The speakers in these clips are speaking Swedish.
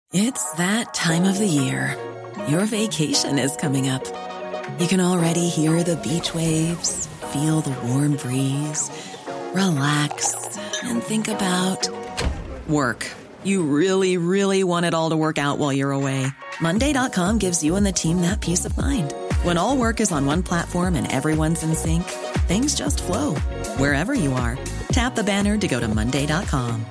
It's that time of the year. Your vacation is coming up. You can already hear the beach waves, feel the warm breeze, relax, and think about work. You really, really want it all to work out while you're away. Monday.com gives you and the team that peace of mind. When all work is on one platform and everyone's in sync, things just flow. Wherever you are, tap the banner to go to Monday.com.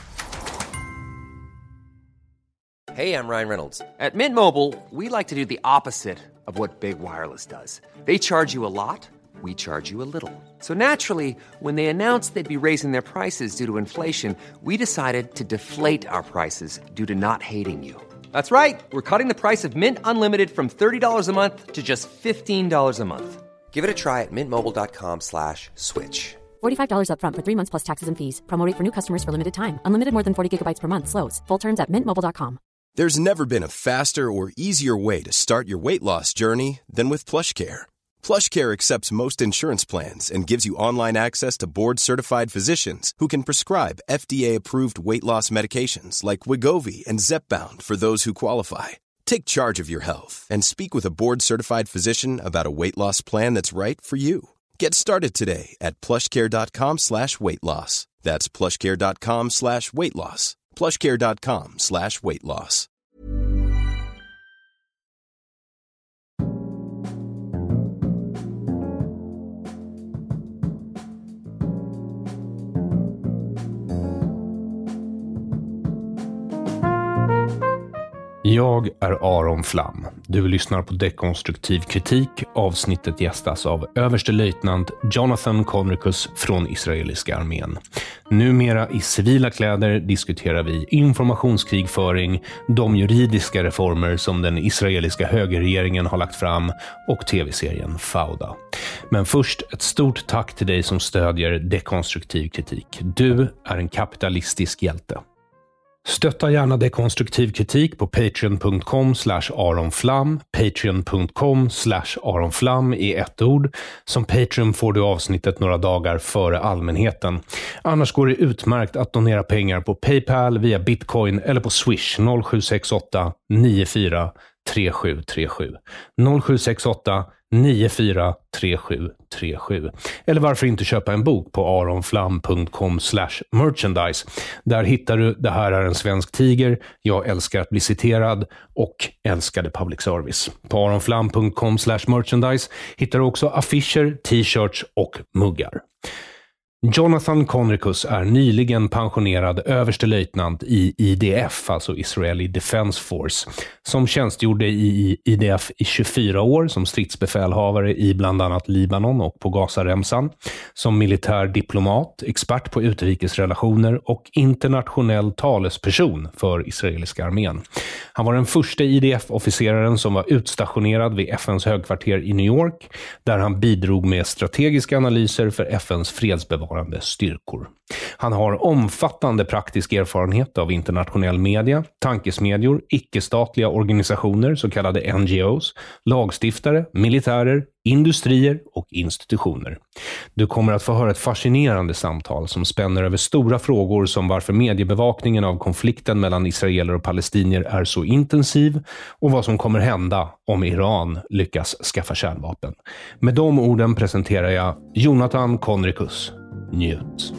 Hey, I'm Ryan Reynolds. At Mint Mobile, we like to do the opposite of what Big Wireless does. They charge you a lot, we charge you a little. So naturally, when they announced they'd be raising their prices due to inflation, we decided to deflate our prices due to not hating you. That's right. We're cutting the price of Mint Unlimited from $30 a month to just $15 a month. Give it a try at mintmobile.com/switch. $45 up front for 3 months plus taxes and fees. Promo rate for new customers for limited time. Unlimited more than 40 gigabytes per month slows. Full terms at mintmobile.com. There's never been a faster or easier way to start your weight loss journey than with PlushCare. PlushCare accepts most insurance plans and gives you online access to board-certified physicians who can prescribe FDA-approved weight loss medications like Wegovy and Zepbound for those who qualify. Take charge of your health and speak with a board-certified physician about a weight loss plan that's right for you. Get started today at plushcare.com/weightloss. That's plushcare.com/weightloss. plushcare.com/weightloss. Jag är Aron Flam. Du lyssnar på Dekonstruktiv kritik. Avsnittet gästas av överstelöjtnant Jonathan Conricus från israeliska armén. Numera i civila kläder diskuterar vi informationskrigföring, de juridiska reformer som den israeliska högerregeringen har lagt fram och tv-serien Fauda. Men först ett stort tack till dig som stödjer Dekonstruktiv kritik. Du är en kapitalistisk hjälte. Stötta gärna Dekonstruktiv kritik på patreon.com/aronflam, patreon.com/aronflam i ett ord. Som Patreon får du avsnittet några dagar före allmänheten. Annars går det utmärkt att donera pengar på PayPal, via Bitcoin eller på Swish 0768 94 3737. 0768 94 3737. Eller varför inte köpa en bok på aronflam.com/merchandise. Där hittar du Det här är en svensk tiger, Jag älskar att bli citerad och Älskade public service. På aronflam.com/merchandise hittar du också affischer, t-shirts och muggar. Jonathan Conricus är nyligen pensionerad överstelöjtnant i IDF, alltså Israeli Defense Force, som tjänstgjorde i IDF i 24 år som stridsbefälhavare i bland annat Libanon och på Gazaremsan, som militär diplomat, expert på utrikesrelationer och internationell talesperson för israeliska armén. Han var den första IDF-officeraren som var utstationerad vid FNs högkvarter i New York, där han bidrog med strategiska analyser för FNs fredsbevarande styrkor. Han har omfattande praktisk erfarenhet av internationell media, tankesmedjor, icke-statliga organisationer, så kallade NGOs, lagstiftare, militärer, industrier och institutioner. Du kommer att få höra ett fascinerande samtal som spänner över stora frågor som varför mediebevakningen av konflikten mellan israeler och palestinier är så intensiv och vad som kommer hända om Iran lyckas skaffa kärnvapen. Med de orden presenterar jag Jonathan Conricus. Njut.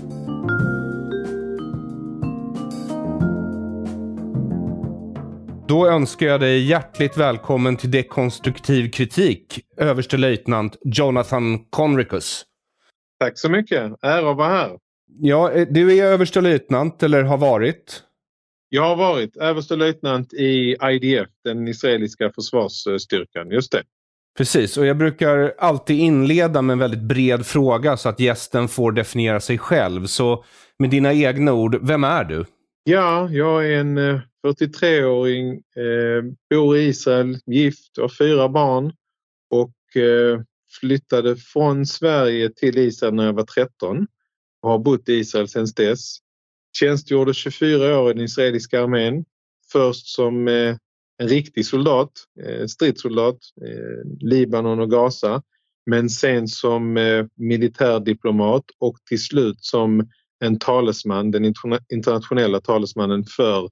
Då önskar jag dig hjärtligt välkommen till Dekonstruktiv kritik, överstelöjtnant Jonathan Conricus. Tack så mycket. Ära att vara här. Ja, du är överstelöjtnant eller har varit? Jag har varit överstelöjtnant i IDF, den israeliska försvarsstyrkan. Just det. Precis, och jag brukar alltid inleda med en väldigt bred fråga så att gästen får definiera sig själv. Så med dina egna ord, vem är du? Ja, jag är en 43-åring, bor i Israel, gift och 4 barn och flyttade från Sverige till Israel när jag var 13 och har bott i Israel sedan dess. Tjänstgjorde 24 år i den israeliska armén, först som en riktig soldat, stridssoldat, Libanon och Gaza, men sen som militärdiplomat och till slut som en talesman, den internationella talesmannen för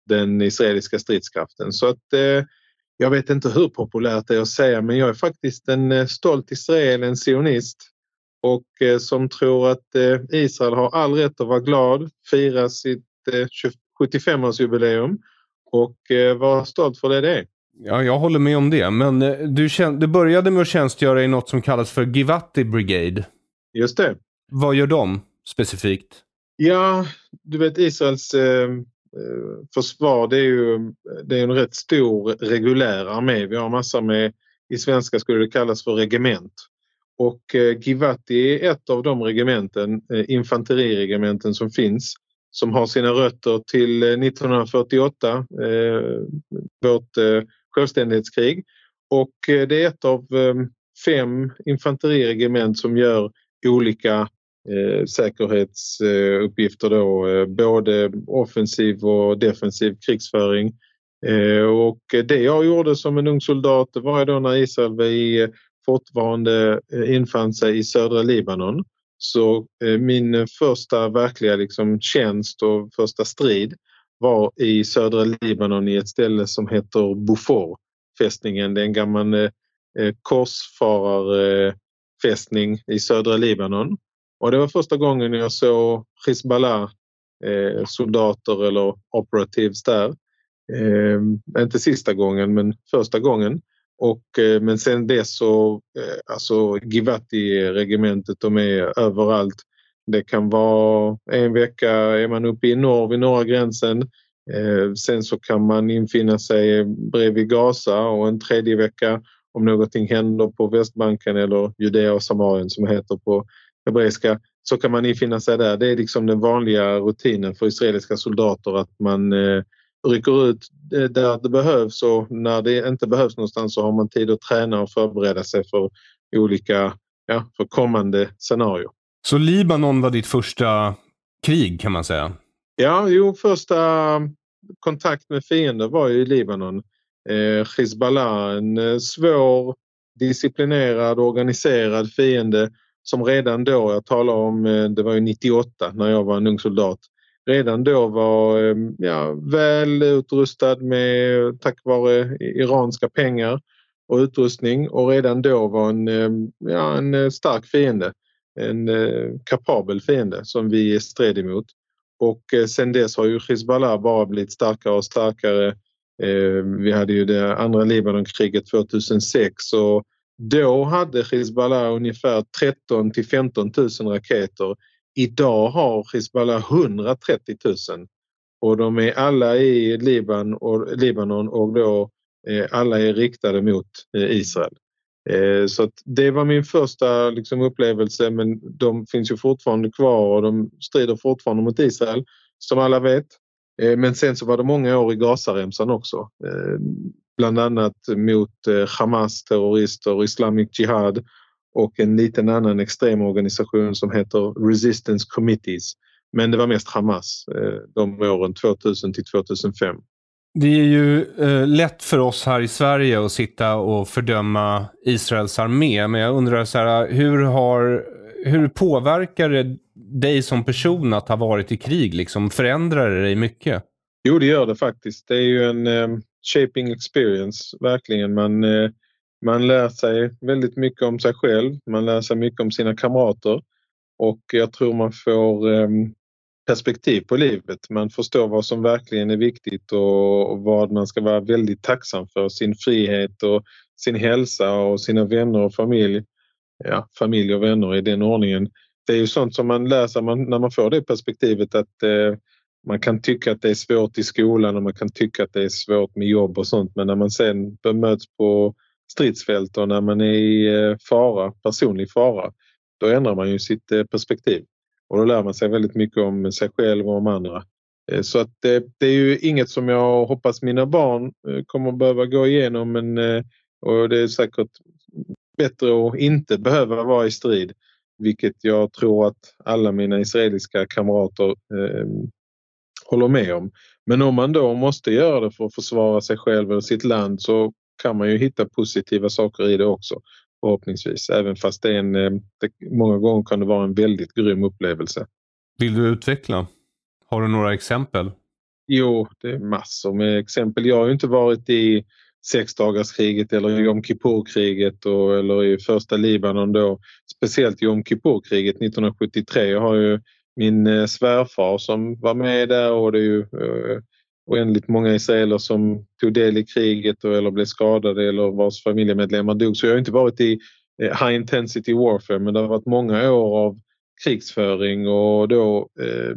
den israeliska stridskraften. Så att jag vet inte hur populärt det är att säga, men jag är faktiskt en stolt israel, en sionist, och som tror att Israel har all rätt att vara glad, fira sitt 75-årsjubileum och vara stolt för det är. Ja, jag håller med om det. Men du började med att tjänstgöra i något som kallas för Givati Brigade. Just det. Vad gör de specifikt? Ja, du vet Israels försvar, det är en rätt stor regulär armé. Vi har massor med, i svenska skulle det kallas för regement. Och Givati är ett av de regementen, infanteriregementen som finns, som har sina rötter till 1948, vårt självständighetskrig. Och det är ett av 5 infanteriregement som gör olika säkerhetsuppgifter då, både offensiv och defensiv krigsföring. Och det jag gjorde som en ung soldat var då när Israel fortfarande infann sig i södra Libanon. Så min första verkliga tjänst och första strid var i södra Libanon i ett ställe som heter Beaufort-fästningen. Det är en gammal korsfararfästning i södra Libanon. Och det var första gången jag såg Hizbollah soldater eller operatives där. Inte sista gången, men första gången. Men sen dess så, alltså Givati-regementet, de är överallt. Det kan vara en vecka är man uppe i norr vid norra gränsen. Sen så kan man infinna sig bredvid Gaza, och en tredje vecka om någonting händer på Västbanken eller Judea och Samarien som heter på hebreiska, så kan man infinna sig där. Det är den vanliga rutinen för israeliska soldater, att man rycker ut där det behövs, och när det inte behövs någonstans så har man tid att träna och förbereda sig för olika, för kommande scenarier. Så Libanon var ditt första krig, kan man säga? Ja, första kontakt med fiender var ju i Libanon. Hizbollah, en svår, disciplinerad, organiserad fiende som redan då, jag talar om, det var ju 98 när jag var en ung soldat, redan då var väl utrustad med, tack vare iranska pengar och utrustning, och redan då var en stark fiende, en kapabel fiende som vi stred emot. Och sen dess har ju Hizbollah bara blivit starkare och starkare. Vi hade ju det andra Libanonkriget 2006, och då hade Hizbollah ungefär 13 till 15 000 raketer. Idag har Hizbollah 130 000, och de är alla i Libanon och då alla är riktade mot Israel. Så att det var min första upplevelse, men de finns ju fortfarande kvar och de strider fortfarande mot Israel, som alla vet. Men sen så var det många år i Gazaremsan också. Bland annat mot Hamas terrorister och Islamic Jihad och en liten annan extremorganisation som heter Resistance Committees. Men det var mest Hamas de åren 2000 till 2005. Det är ju lätt för oss här i Sverige att sitta och fördöma Israels armé. Men jag undrar så här, hur påverkar det dig som person att ha varit i krig? Förändrar det dig mycket? Jo, det gör det faktiskt. Det är ju en shaping experience, verkligen. Man lär sig väldigt mycket om sig själv. Man lär sig mycket om sina kamrater. Och jag tror man får perspektiv på livet. Man förstår vad som verkligen är viktigt och vad man ska vara väldigt tacksam för. Sin frihet och sin hälsa och sina vänner och familj. Ja, familj och vänner i den ordningen. Det är ju sånt som man lär sig när man får det perspektivet, att man kan tycka att det är svårt i skolan och man kan tycka att det är svårt med jobb och sånt. Men när man sen bemöts på stridsfält och när man är i personlig fara, då ändrar man ju sitt perspektiv. Och då lär man sig väldigt mycket om sig själv och om andra. Så att det är ju inget som jag hoppas mina barn kommer att behöva gå igenom. Och det är säkert bättre att inte behöva vara i strid. Vilket jag tror att alla mina israeliska kamrater håller med om. Men om man då måste göra det för att försvara sig själv eller sitt land, så kan man ju hitta positiva saker i det också. Förhoppningsvis. Även fast många gånger kan det vara en väldigt grym upplevelse. Vill du utveckla? Har du några exempel? Jo, det är massor med exempel. Jag har ju inte varit i sexdagarskriget eller Jom Kippur-kriget eller i första Libanon då. Speciellt Jom Kippur-kriget 1973. Jag har ju min svärfar som var med där, och det är ju oändligt många israeler som tog del i kriget eller blev skadade eller vars familjemedlemmar dog. Så jag har inte varit i high intensity warfare, men det har varit många år av krigsföring och då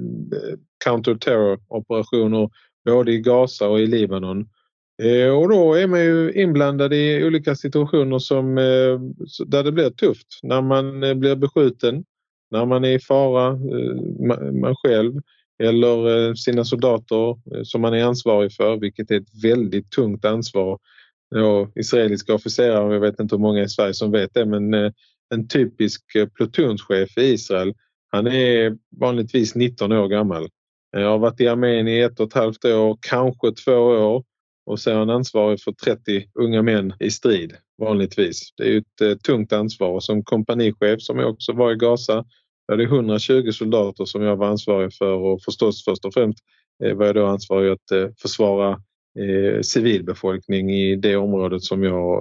counter-terror-operationer både i Gaza och i Libanon. Och då är man ju inblandad i olika situationer där det blir tufft. När man blir beskjuten, när man är i fara, man själv eller sina soldater som man är ansvarig för, vilket är ett väldigt tungt ansvar. Ja, israeliska officerare, jag vet inte hur många i Sverige som vet det, men en typisk plutonschef i Israel, han är vanligtvis 19 år gammal. Jag har varit i armén i 1,5 år, kanske 2 år, och så är han ansvarig för 30 unga män i strid vanligtvis. Det är ju ett tungt ansvar. Som kompanichef, som jag också var i Gaza, där det är 120 soldater som jag var ansvarig för, och förstås först och främst var jag då ansvarig att försvara civilbefolkning i det området som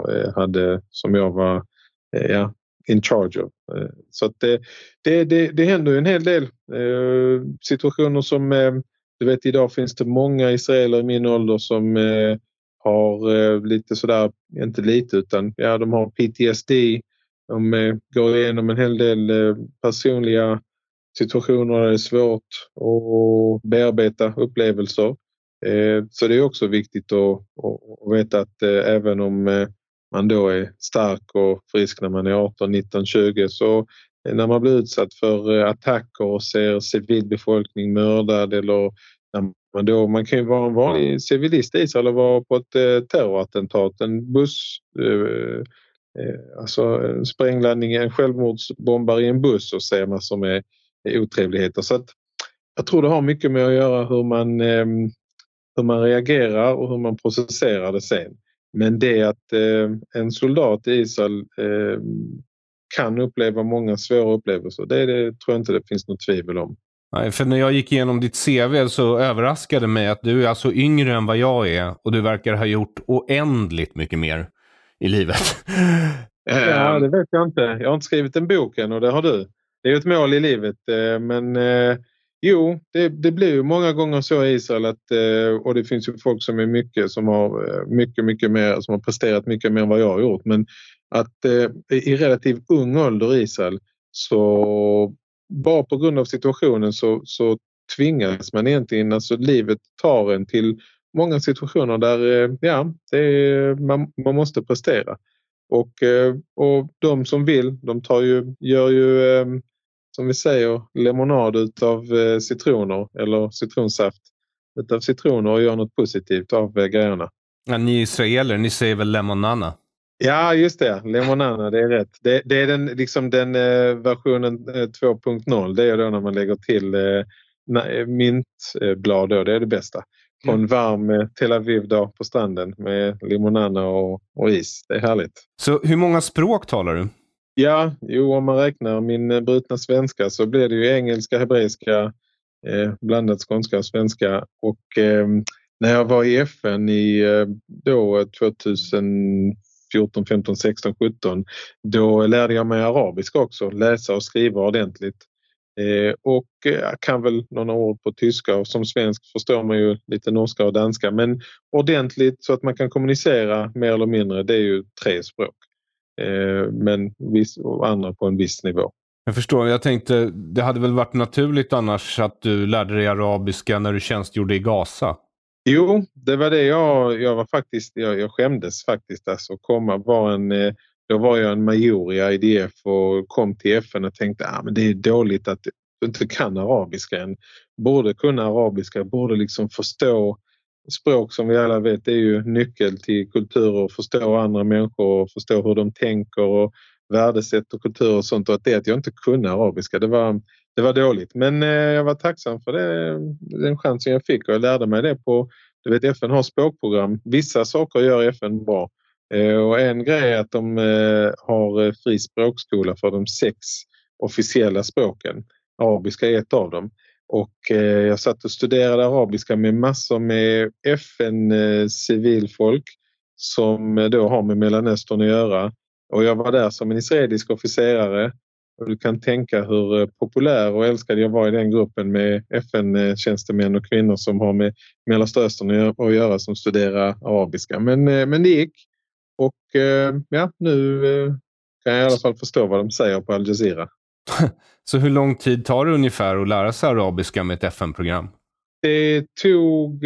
jag var in charge of. Så att det händer ju en hel del situationer som du vet, idag finns det många israeler i min ålder som har lite sådär, inte lite utan de har PTSD. De går igenom en hel del personliga situationer där det är svårt att bearbeta upplevelser. Så det är också viktigt att veta att även om man då är stark och frisk när man är 18, 19, 20, så när man blir utsatt för attacker och ser civilbefolkning mördad, eller man kan ju vara en vanlig civilist i Israel eller vara på ett terrorattentat, en buss, alltså en sprängladdning, en självmordsbombare i en buss, och ser man som är otrevligheter. Så att jag tror det har mycket med att göra hur man reagerar och hur man processerar det sen. Men det att en soldat i Israel kan uppleva många svåra upplevelser, det tror jag inte det finns något tvivel om. Nej, för när jag gick igenom ditt CV så överraskade mig att du är alltså yngre än vad jag är, och du verkar ha gjort oändligt mycket mer i livet. Ja, det vet jag inte. Jag har inte skrivit en bok än, och det har du. Det är ju ett mål i livet, men jo, det blir ju många gånger så i Israel och det finns ju folk som har mycket mer, som har presterat mycket mer än vad jag har gjort, men att i relativt ung ålder i Israel, så bara på grund av situationen så tvingas man egentligen, alltså livet tar en till många situationer där man måste prestera. Och de som vill, de gör ju som vi säger, lemonad utav citroner, eller citronsaft utav citroner, och gör något positivt av grejerna. Ja, ni israeler, ni säger väl lemonana? Ja, just det. Lemonana, det är rätt. Det är den versionen 2.0. Det är då när man lägger till mintblad då. Det är det bästa. På en varm Tel Aviv-dag på stranden med limonana och is. Det är härligt. Så hur många språk talar du? Ja, om man räknar min brutna svenska så blir det ju engelska, hebreiska, blandat skånska och svenska. Och när jag var i FN i 2014, 15, 16, 17, då lärde jag mig arabiska också, läsa och skriva ordentligt. Och jag kan väl några ord på tyska, och som svensk förstår man ju lite norska och danska, men ordentligt så att man kan kommunicera mer eller mindre, det är ju 3 språk. Men och andra på en viss nivå. Jag förstår, jag tänkte det hade väl varit naturligt annars att du lärde dig arabiska när du tjänstgjorde i Gaza. Jo, det var det jag var faktiskt, jag skämdes faktiskt alltså då var jag en major i IDF och kom till FN och tänkte men det är dåligt att du inte kan arabiska än. Borde kunna arabiska, borde liksom förstå språk, som vi alla vet, det är ju nyckel till kulturer, förstå andra människor och förstå hur de tänker och värdesätt och kultur och sånt, och att jag inte kunde arabiska, det var dåligt. Men jag var tacksam för den chansen jag fick, och jag lärde mig det på, du vet, FN har språkprogram. Vissa saker gör FN bra. Och en grej är att de har fri språkskola för de 6 officiella språken. Arabiska är ett av dem. Och jag satt och studerade arabiska med massor med FN-civilfolk som då har med Mellanöstern att göra. Och jag var där som en israelisk officerare. Och du kan tänka hur populär och älskad jag var i den gruppen med FN-tjänstemän och kvinnor som har med Mellanöstern att göra som studerar arabiska. Men det gick. Och nu kan jag i alla fall förstå vad de säger på Al Jazeera. Så hur lång tid tar det ungefär att lära sig arabiska med ett FN-program? Det tog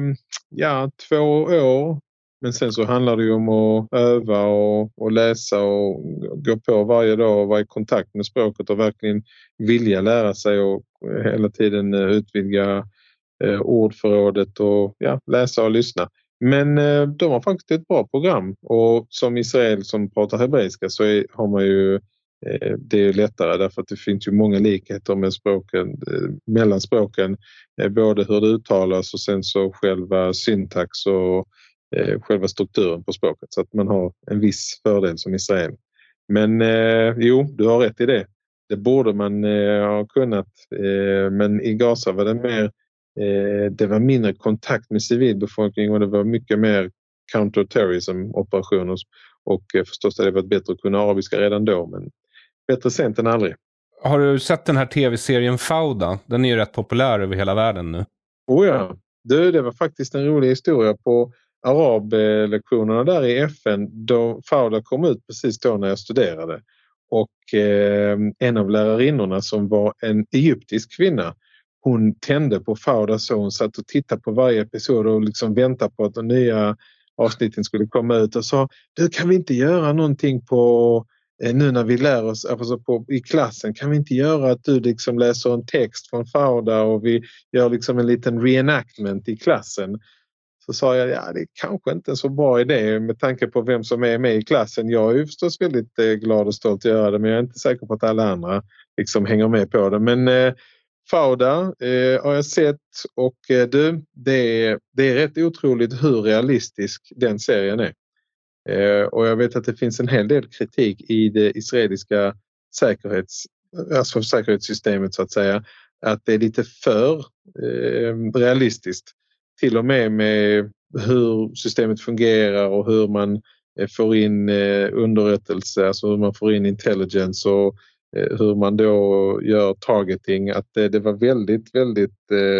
2 år. Men sen så handlar det ju om att öva och läsa och gå på varje dag och vara i kontakt med språket och verkligen vilja lära sig och hela tiden utvidga ordförrådet och läsa och lyssna. Men de har faktiskt ett bra program och som Israel som pratar hebreiska så har man ju det är lättare därför att det finns ju många likheter med språken, mellan språken, både hur det uttalas och sen så själva syntax och själva strukturen på språket så att man har en viss fördel som Israel. Men du har rätt i det. Det borde man ha kunnat men i Gaza var det mer det var mindre kontakt med civilbefolkningen och det var mycket mer counter-terrorism-operationer och förstås hade det varit bättre att kunna arabiska redan då men bättre sent än aldrig. Har du sett den här tv-serien Fauda? Den är ju rätt populär över hela världen nu. Oh ja, det var faktiskt en rolig historia på arablektionerna där i FN då Fauda kom ut precis då när jag studerade. Och en av lärarinnorna som var en egyptisk kvinna, hon tände på Fauda så hon satt och tittade på varje episod och liksom väntade på att de nya avsnitten skulle komma ut och sa, du kan vi inte göra någonting på nu när vi lär oss alltså i klassen, kan vi inte göra att du liksom läser en text från Fauda och vi gör liksom en liten reenactment i klassen. Så sa jag, det är kanske inte en så bra idé med tanke på vem som är med i klassen. Jag är ju förstås väldigt glad och stolt att göra det men jag är inte säker på att alla andra liksom hänger med på det. Men Fauda har jag sett och det är rätt otroligt hur realistisk den serien är. Och jag vet att det finns en hel del kritik i det israeliska säkerhetssystemet så att säga. Att det är lite för realistiskt. Till och med hur systemet fungerar och hur man får in underrättelse, alltså hur man får in intelligence och hur man då gör targeting. Att det var väldigt, väldigt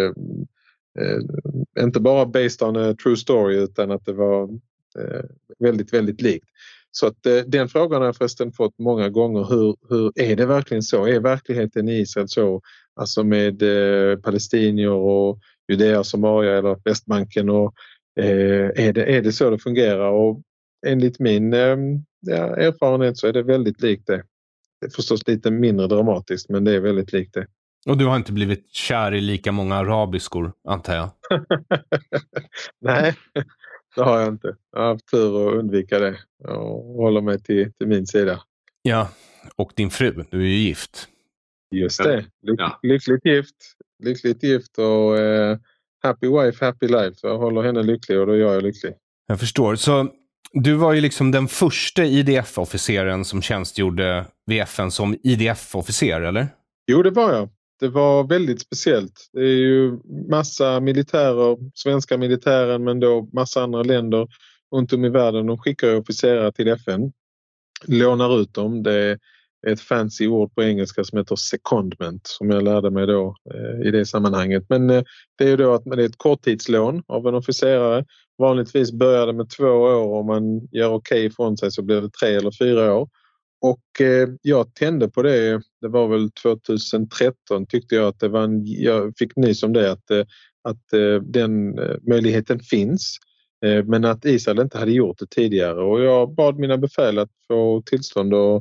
inte bara based on a true story utan att det var väldigt, väldigt likt. Så att den frågan har jag förresten fått många gånger. Hur är det verkligen så? Är verkligheten i Israel så? Alltså med palestinier och Judea, Samaria eller Västbanken och är det så det fungerar? Och enligt min erfarenhet så är det väldigt likt det. Det är förstås lite mindre dramatiskt men det är väldigt likt det. Och du har inte blivit kär i lika många arabiskor, antar jag? Nej, det har jag inte. Jag har haft tur att undvika det och hålla mig till min sida. Ja, och din fru, du är ju gift. Just det, lyckligt gift och happy wife, happy life. Så jag håller henne lycklig och då gör jag lycklig. Jag förstår. Så du var ju liksom den första IDF-officeren som tjänstgjorde vid FN som IDF-officer, eller? Jo, det var jag. Det var väldigt speciellt. Det är ju massa militärer, svenska militären men då massa andra länder runt om i världen. De skickar officerare till FN, lånar ut dem. Det är ett fancy ord på engelska som heter secondment som jag lärde mig då i det sammanhanget. Men det är ju då att det är ett korttidslån av en officerare. Vanligtvis börjar det med 2 år, om man gör okej ifrån sig så blir det 3 eller 4 år. Och jag tände på det, det var väl 2013 tyckte jag att det var jag fick nys om det att den möjligheten finns. Men att Israel inte hade gjort det tidigare och jag bad mina befäl att få tillstånd och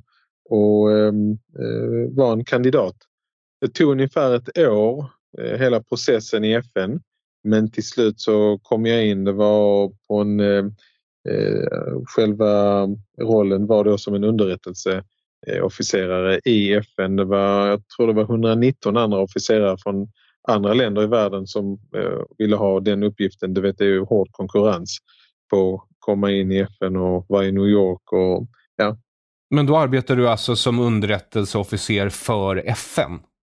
vara en kandidat. Det tog ungefär 1 år, hela processen i FN, men till slut så kom jag in, det var på en själva rollen var då som en underrättelseofficerare i FN. Jag tror det var 119 andra officerare från andra länder i världen som ville ha den uppgiften. Du vet, det är ju hård konkurrens på att komma in i FN och vara i New York och ja. Men då arbetar du alltså som underrättelseofficer för FN?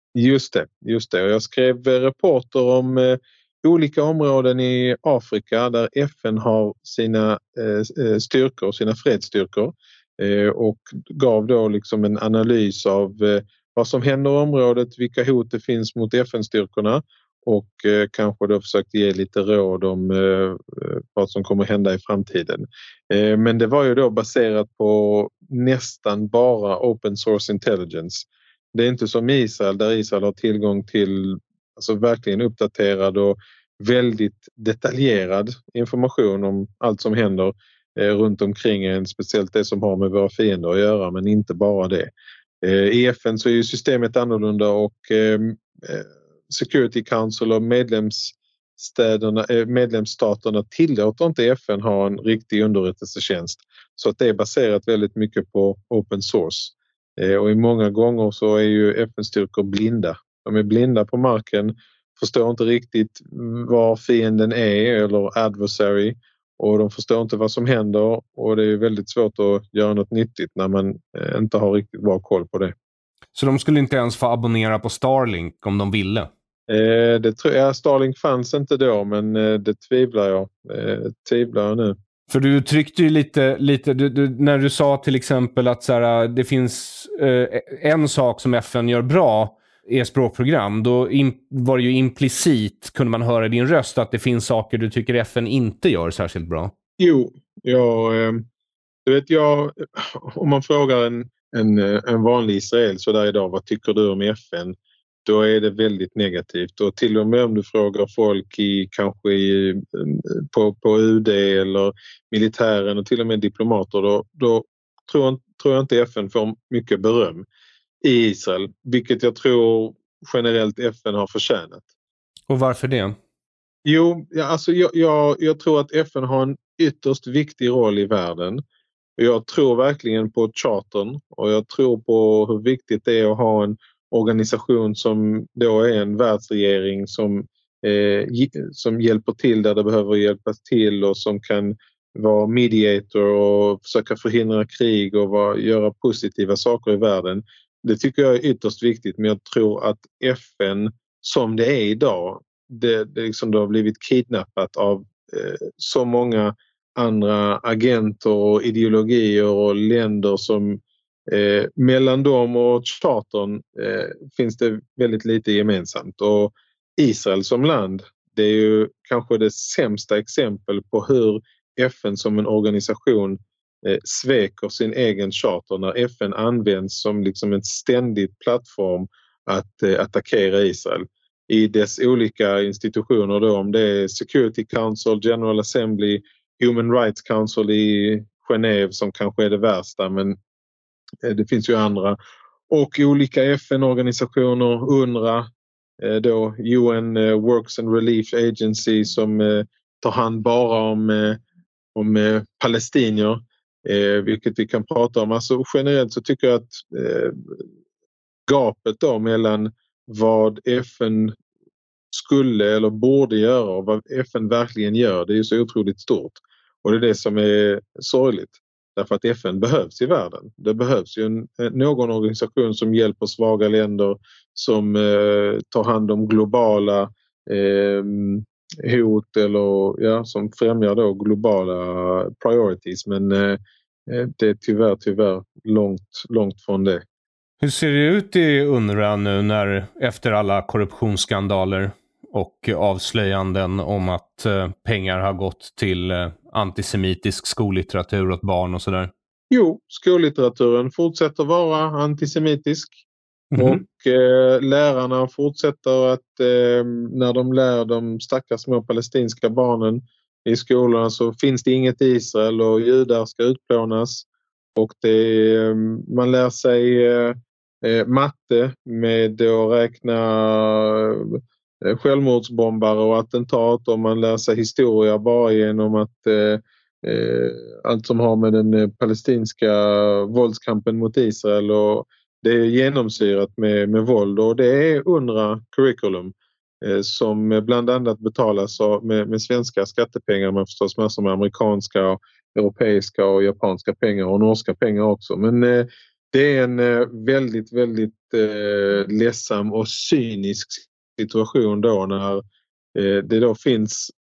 Just det. Och jag skrev rapporter om olika områden i Afrika där FN har sina styrkor, sina fredsstyrkor, och gav då liksom en analys av vad som händer i området, vilka hot det finns mot FN-styrkorna och kanske då försökt ge lite råd om vad som kommer hända i framtiden. Men det var ju då baserat på nästan bara open source intelligence. Det är inte som Israel, där Israel har tillgång till alltså verkligen uppdaterad och väldigt detaljerad information om allt som händer runt omkring en, speciellt det som har med våra fiender att göra, men inte bara det. I FN så är ju systemet annorlunda och Security Council och medlemsstaterna tillåter inte FN ha en riktig underrättelsetjänst. Så att det är baserat väldigt mycket på open source. Och i många gånger så är ju FN-styrkor blinda. De är blinda på marken, förstår inte riktigt var fienden är eller adversary, och de förstår inte vad som händer, och det är väldigt svårt att göra något nyttigt när man inte har riktigt bra koll på det. Så de skulle inte ens få abonnera på Starlink om de ville? Det tror jag. Starlink fanns inte då, men det tvivlar jag nu. För du tryckte ju lite när du sa till exempel att så här, det finns en sak som FN gör bra är språkprogram. Då var det ju implicit, kunde man höra i din röst, att det finns saker du tycker FN inte gör särskilt bra. Jo, du vet, om man frågar en vanlig israel så där idag, vad tycker du om FN? Då är det väldigt negativt, och till och med om du frågar folk på UD eller militären och till och med diplomater, då tror jag inte FN får mycket beröm i Israel, vilket jag tror generellt FN har förtjänat. Och varför det? Jo, alltså jag tror att FN har en ytterst viktig roll i världen. Jag tror verkligen på chartern, och jag tror på hur viktigt det är att ha en organisation som då är en världsregering som hjälper till där det behöver hjälpas till, och som kan vara mediator och försöka förhindra krig och göra positiva saker i världen. Det tycker jag är ytterst viktigt, men jag tror att FN som det är idag, det liksom har blivit kidnappat av så många andra agenter och ideologier och länder som mellan dem och chartern finns det väldigt lite gemensamt. Och Israel som land, det är ju kanske det sämsta exempel på hur FN som en organisation sveker sin egen charter när FN används som liksom en ständig plattform att attackera Israel i dess olika institutioner då, om det är Security Council, General Assembly, Human Rights Council i Genève som kanske är det värsta, men det finns ju andra, och olika FN-organisationer, UNRWA, då UN Works and Relief Agency som tar hand bara om palestinier, vilket vi kan prata om. Alltså generellt så tycker jag att gapet då mellan vad FN skulle eller borde göra och vad FN verkligen gör, det är ju så otroligt stort. Och det är det som är sorgligt. Därför att FN behövs i världen. Det behövs ju någon organisation som hjälper svaga länder, som tar hand om globala hot eller som främjar då globala priorities. Men det är tyvärr långt från det. Hur ser det ut i UNRWA nu efter alla korruptionsskandaler och avslöjanden om att pengar har gått till antisemitisk skollitteratur åt barn och sådär? Jo, skollitteraturen fortsätter vara antisemitisk. Och lärarna fortsätter att när de lär de stackars små palestinska barnen i skolorna så finns det inget Israel och judar ska utplånas. Och man lär sig matte med att räkna självmordsbombare och attentat, och man lär sig historia bara genom att allt som har med den palestinska våldskampen mot Israel, och det är genomsyrat med våld, och det är UNRWA curriculum som bland annat betalas med svenska skattepengar, men förstås massor med amerikanska, europeiska och japanska pengar och norska pengar också. Men det är en väldigt ledsam och cynisk situation då när det då finns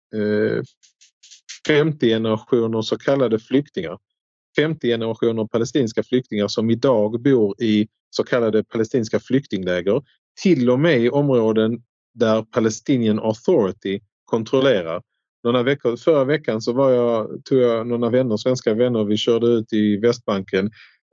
50 generationer så kallade flyktingar. 50 generationer palestinska flyktingar som idag bor i så kallade palestinska flyktingläger. Till och med i områden där Palestinian Authority kontrollerar. Förra veckan så tog jag några svenska vänner, vi körde ut i Västbanken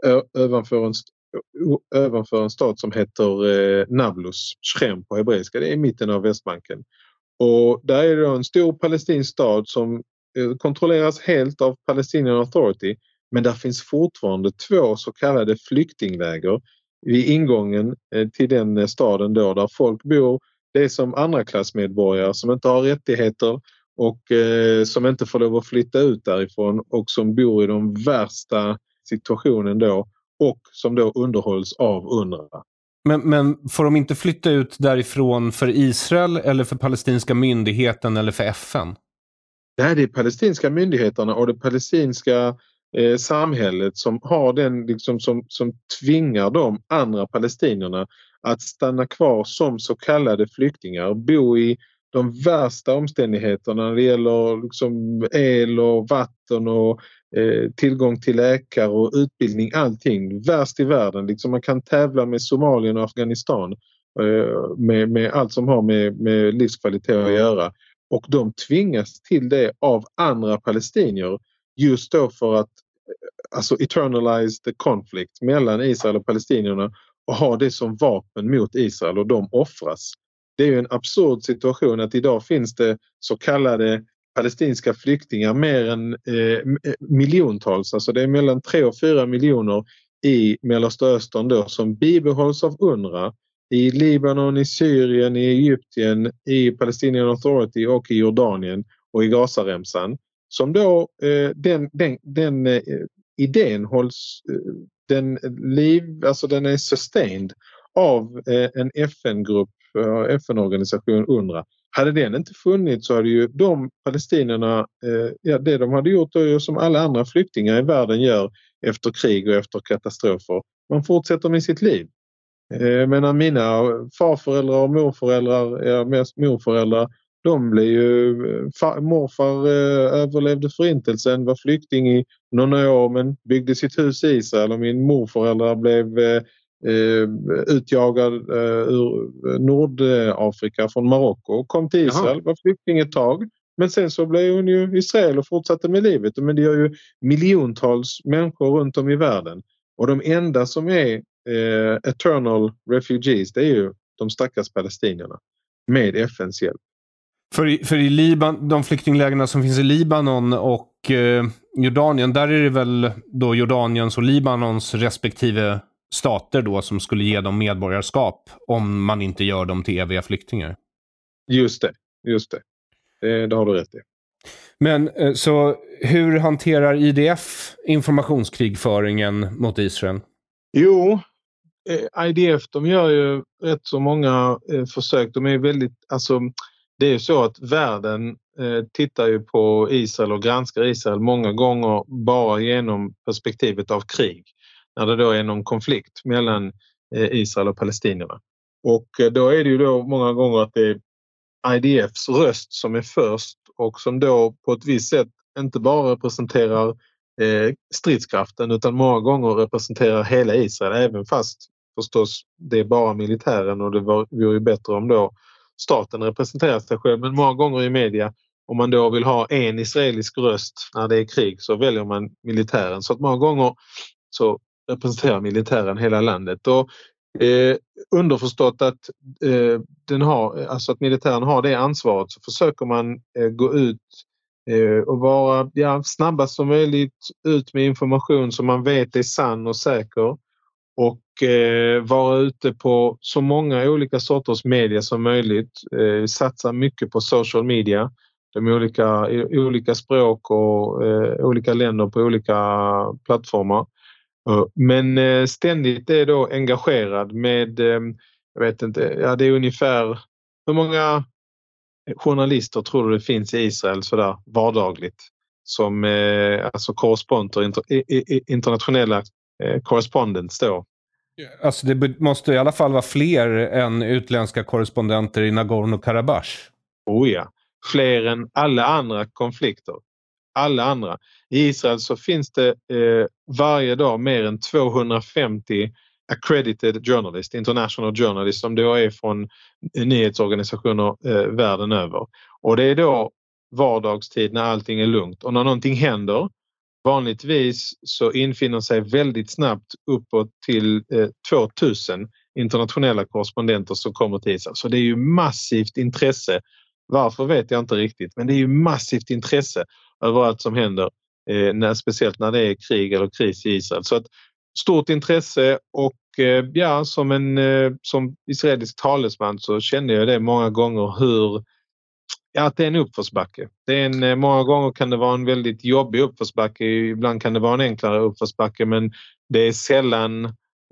ovanför en stad som heter Nablus, Shem på hebreiska. Det är i mitten av Västbanken. Och där är det en stor palestinsk stad som kontrolleras helt av Palestinian Authority. Men där finns fortfarande 2 så kallade flyktingläger vid ingången till den staden då, där folk bor. Det är som andra klassmedborgare som inte har rättigheter och som inte får lov att flytta ut därifrån och som bor i de värsta situationen då och som då underhålls av UNRWA. Men får de inte flytta ut därifrån för Israel eller för palestinska myndigheten eller för FN? Det här är palestinska myndigheterna och det palestinska samhället som har den liksom, som tvingar de andra palestinierna att stanna kvar som så kallade flyktingar, bo i de värsta omständigheterna när det gäller liksom el och vatten och tillgång till läkare och utbildning, allting värst i världen. Liksom man kan tävla med Somalien och Afghanistan med allt som har med livskvalitet att göra. Och de tvingas till det av andra palestinier just då för att eternalize the conflict mellan Israel och palestinierna och ha det som vapen mot Israel och de offras. Det är ju en absurd situation att idag finns det så kallade palestinska flyktingar mer än miljontals. Alltså det är mellan 3 och 4 miljoner i Mellanöstern då som bibehålls av UNRWA i Libanon, i Syrien, i Egypten, i Palestinian Authority och i Jordanien och i Gazaremsan. Som då den idén hålls den är sustained av en FN-grupp, FN-organisation UNRWA. Hade den inte funnits så hade ju de palestinierna, det de hade gjort och som alla andra flyktingar i världen gör efter krig och efter katastrofer. Man fortsätter med sitt liv. Men mina farföräldrar och morföräldrar, mest morföräldrar, de blev ju, morfar överlevde förintelsen, var flykting i några år men byggde sitt hus i Israel och min morföräldrar blev utjagad ur Nordafrika från Marocko och kom till Israel, var flykting ett tag. Men sen så blev hon ju Israel och fortsatte med livet. Men det gör ju miljontals människor runt om i världen. Och de enda som är eternal refugees, det är ju de stackars palestinierna med FNs hjälp. För i Libanon, de flyktinglägren som finns i Libanon och Jordanien, där är det väl då Jordaniens och Libanons respektive stater då som skulle ge dem medborgarskap om man inte gör dem till eviga flyktingar. Just det. Det har du rätt i. Men så hur hanterar IDF informationskrigföringen mot Israel? Jo, IDF de gör ju rätt så många försök. De är väldigt, det är så att världen tittar ju på Israel och granskar Israel många gånger bara genom perspektivet av krig. När det då är någon konflikt mellan Israel och palestinierna. Och då är det ju då många gånger att det är IDFs röst som är först och som då på ett visst sätt inte bara representerar stridskraften utan många gånger representerar hela Israel, även fast förstås det är bara militären och det vore ju bättre om då staten representerar sig själv. Men många gånger i media, om man då vill ha en israelisk röst när det är krig så väljer man militären. Så att många gånger så representerar militären hela landet. Och underförstått att att militären har det ansvaret så försöker man gå ut och vara snabbast som möjligt ut med information som man vet är sann och säker och vara ute på så många olika sorters media som möjligt, satsa mycket på social media, de olika språk och olika länder på olika plattformar. Men ständigt är då engagerad med, jag vet inte, det är ungefär, hur många journalister tror du det finns i Israel sådär vardagligt som korrespondenter, internationella correspondents då Alltså det måste i alla fall vara fler än utländska korrespondenter i Nagorno-Karabach. Oh ja, fler än alla andra konflikter. Alla andra. I Israel så finns det varje dag mer än 250 accredited journalists, international journalists, som då är från nyhetsorganisationer världen över. Och det är då vardagstid när allting är lugnt. Och när någonting händer, vanligtvis så infinner sig väldigt snabbt uppåt till 2000 internationella korrespondenter som kommer till Israel. Så det är ju massivt intresse. Varför vet jag inte riktigt, men det är ju massivt intresse över allt som händer, speciellt när det är krig eller kris i Israel. Så att stort intresse och som israelisk talesman så känner jag det många gånger att det är en uppförsbacke. Många gånger kan det vara en väldigt jobbig uppförsbacke, ibland kan det vara en enklare uppförsbacke, men det är sällan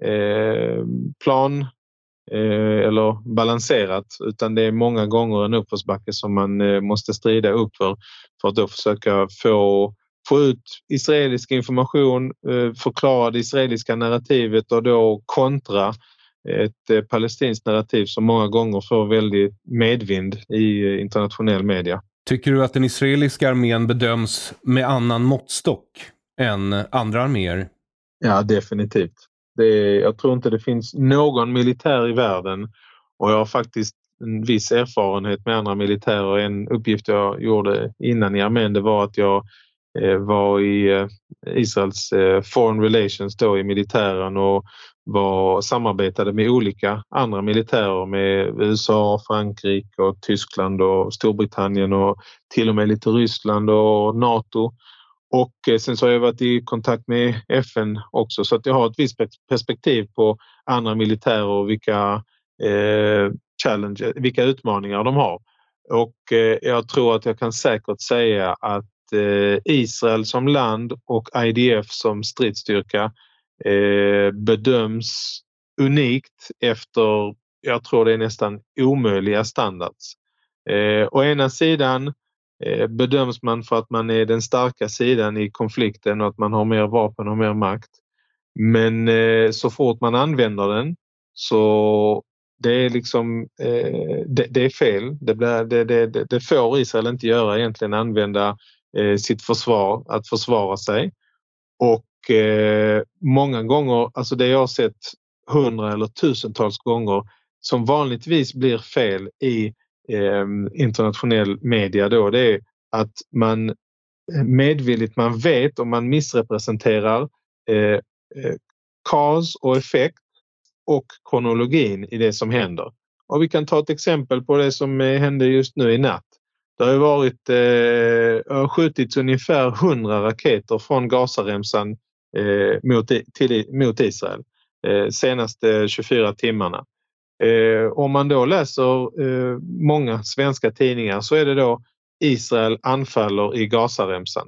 plan eller balanserat, utan det är många gånger en uppförsbacke som man måste strida upp för att då försöka få ut israelisk information, förklara det israeliska narrativet och då kontra ett palestinskt narrativ som många gånger får väldigt medvind i internationell media. Tycker du att den israeliska armén bedöms med annan måttstock än andra arméer? Ja, definitivt. Jag tror inte det finns någon militär i världen, och jag har faktiskt en viss erfarenhet med andra militärer. En uppgift jag gjorde innan i armén, det var att jag var i Israels foreign relations då i militären och samarbetade med olika andra militärer med USA, Frankrike och Tyskland och Storbritannien och till och med lite Ryssland och NATO. Och sen så har jag varit i kontakt med FN också, så att jag har ett visst perspektiv på andra militärer och vilka utmaningar de har. Och jag tror att jag kan säkert säga att Israel som land och IDF som stridsstyrka bedöms unikt efter, jag tror det är nästan omöjliga standards. Å ena sidan bedöms man för att man är den starka sidan i konflikten och att man har mer vapen och mer makt. Men så fort man använder den så det är liksom det är fel. Det får Israel inte göra, egentligen använda sitt försvar, att försvara sig. Och många gånger, alltså det jag har sett 100 eller tusentals gånger som vanligtvis blir fel i internationell media då, det är att man medvetet, man vet om man missrepresenterar cause och effekt och kronologin i det som händer. Och vi kan ta ett exempel på det som händer just nu i natt. Det har varit skjutits ungefär 100 raketer från Gazaremsan mot Israel senaste 24 timmarna. Om man då läser många svenska tidningar så är det då Israel anfaller i Gazaremsan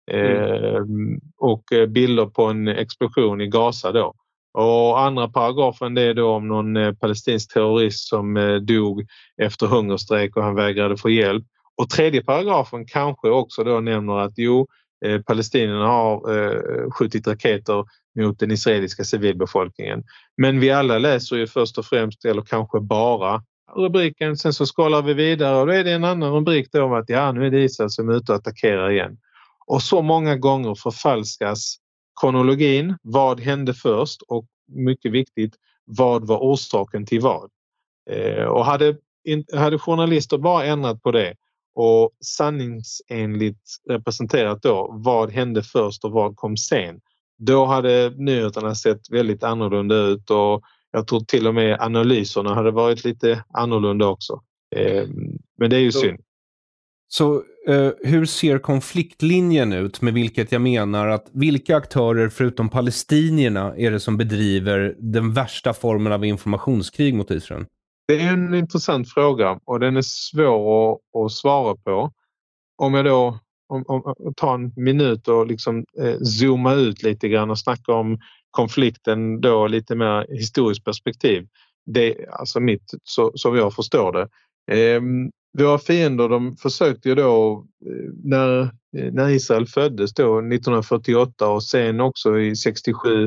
och bilder på en explosion i Gaza då. Och andra paragrafen det är då om någon palestinsk terrorist som dog efter hungerstrejk och han vägrade få hjälp. Och tredje paragrafen kanske också då nämner att palestinierna har skjutit raketer mot den israeliska civilbefolkningen. Men vi alla läser ju först och främst, eller kanske bara, rubriken. Sen så scrollar vi vidare och då är det en annan rubrik då om att nu är det Israel som är ute och attackerar igen. Och så många gånger förfalskas kronologin. Vad hände först? Och mycket viktigt, vad var orsaken till vad? Och hade journalister bara ändrat på det och sanningsenligt representerat då vad hände först och vad kom sen, då hade nyheterna sett väldigt annorlunda ut och jag tror till och med analyserna hade varit lite annorlunda också. Men det är ju synd. Så hur ser konfliktlinjen ut, med vilket jag menar att vilka aktörer förutom palestinierna är det som bedriver den värsta formen av informationskrig mot Israel? Det är en intressant fråga och den är svår att svara på. Om jag då tar en minut och liksom zooma ut lite grann och snacka om konflikten då lite mer historiskt perspektiv. Det alltså så jag förstår det. Våra fiender, de försökte ju då när Israel föddes då 1948 och sen också i 67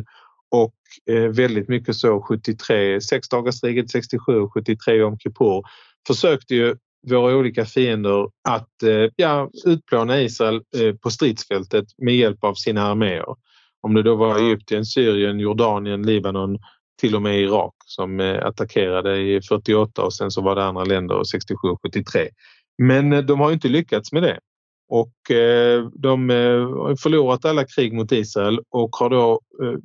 och väldigt mycket så 73, 6-dagarskriget 67 och 73 om Kippur försökte ju våra olika fiender att utplåna Israel på stridsfältet med hjälp av sina arméer. Om det då var Egypten, Syrien, Jordanien, Libanon, till och med Irak som attackerade i 48 och sen så var det andra länder 67 och 73. Men de har inte lyckats med det. Och de har förlorat alla krig mot Israel och har då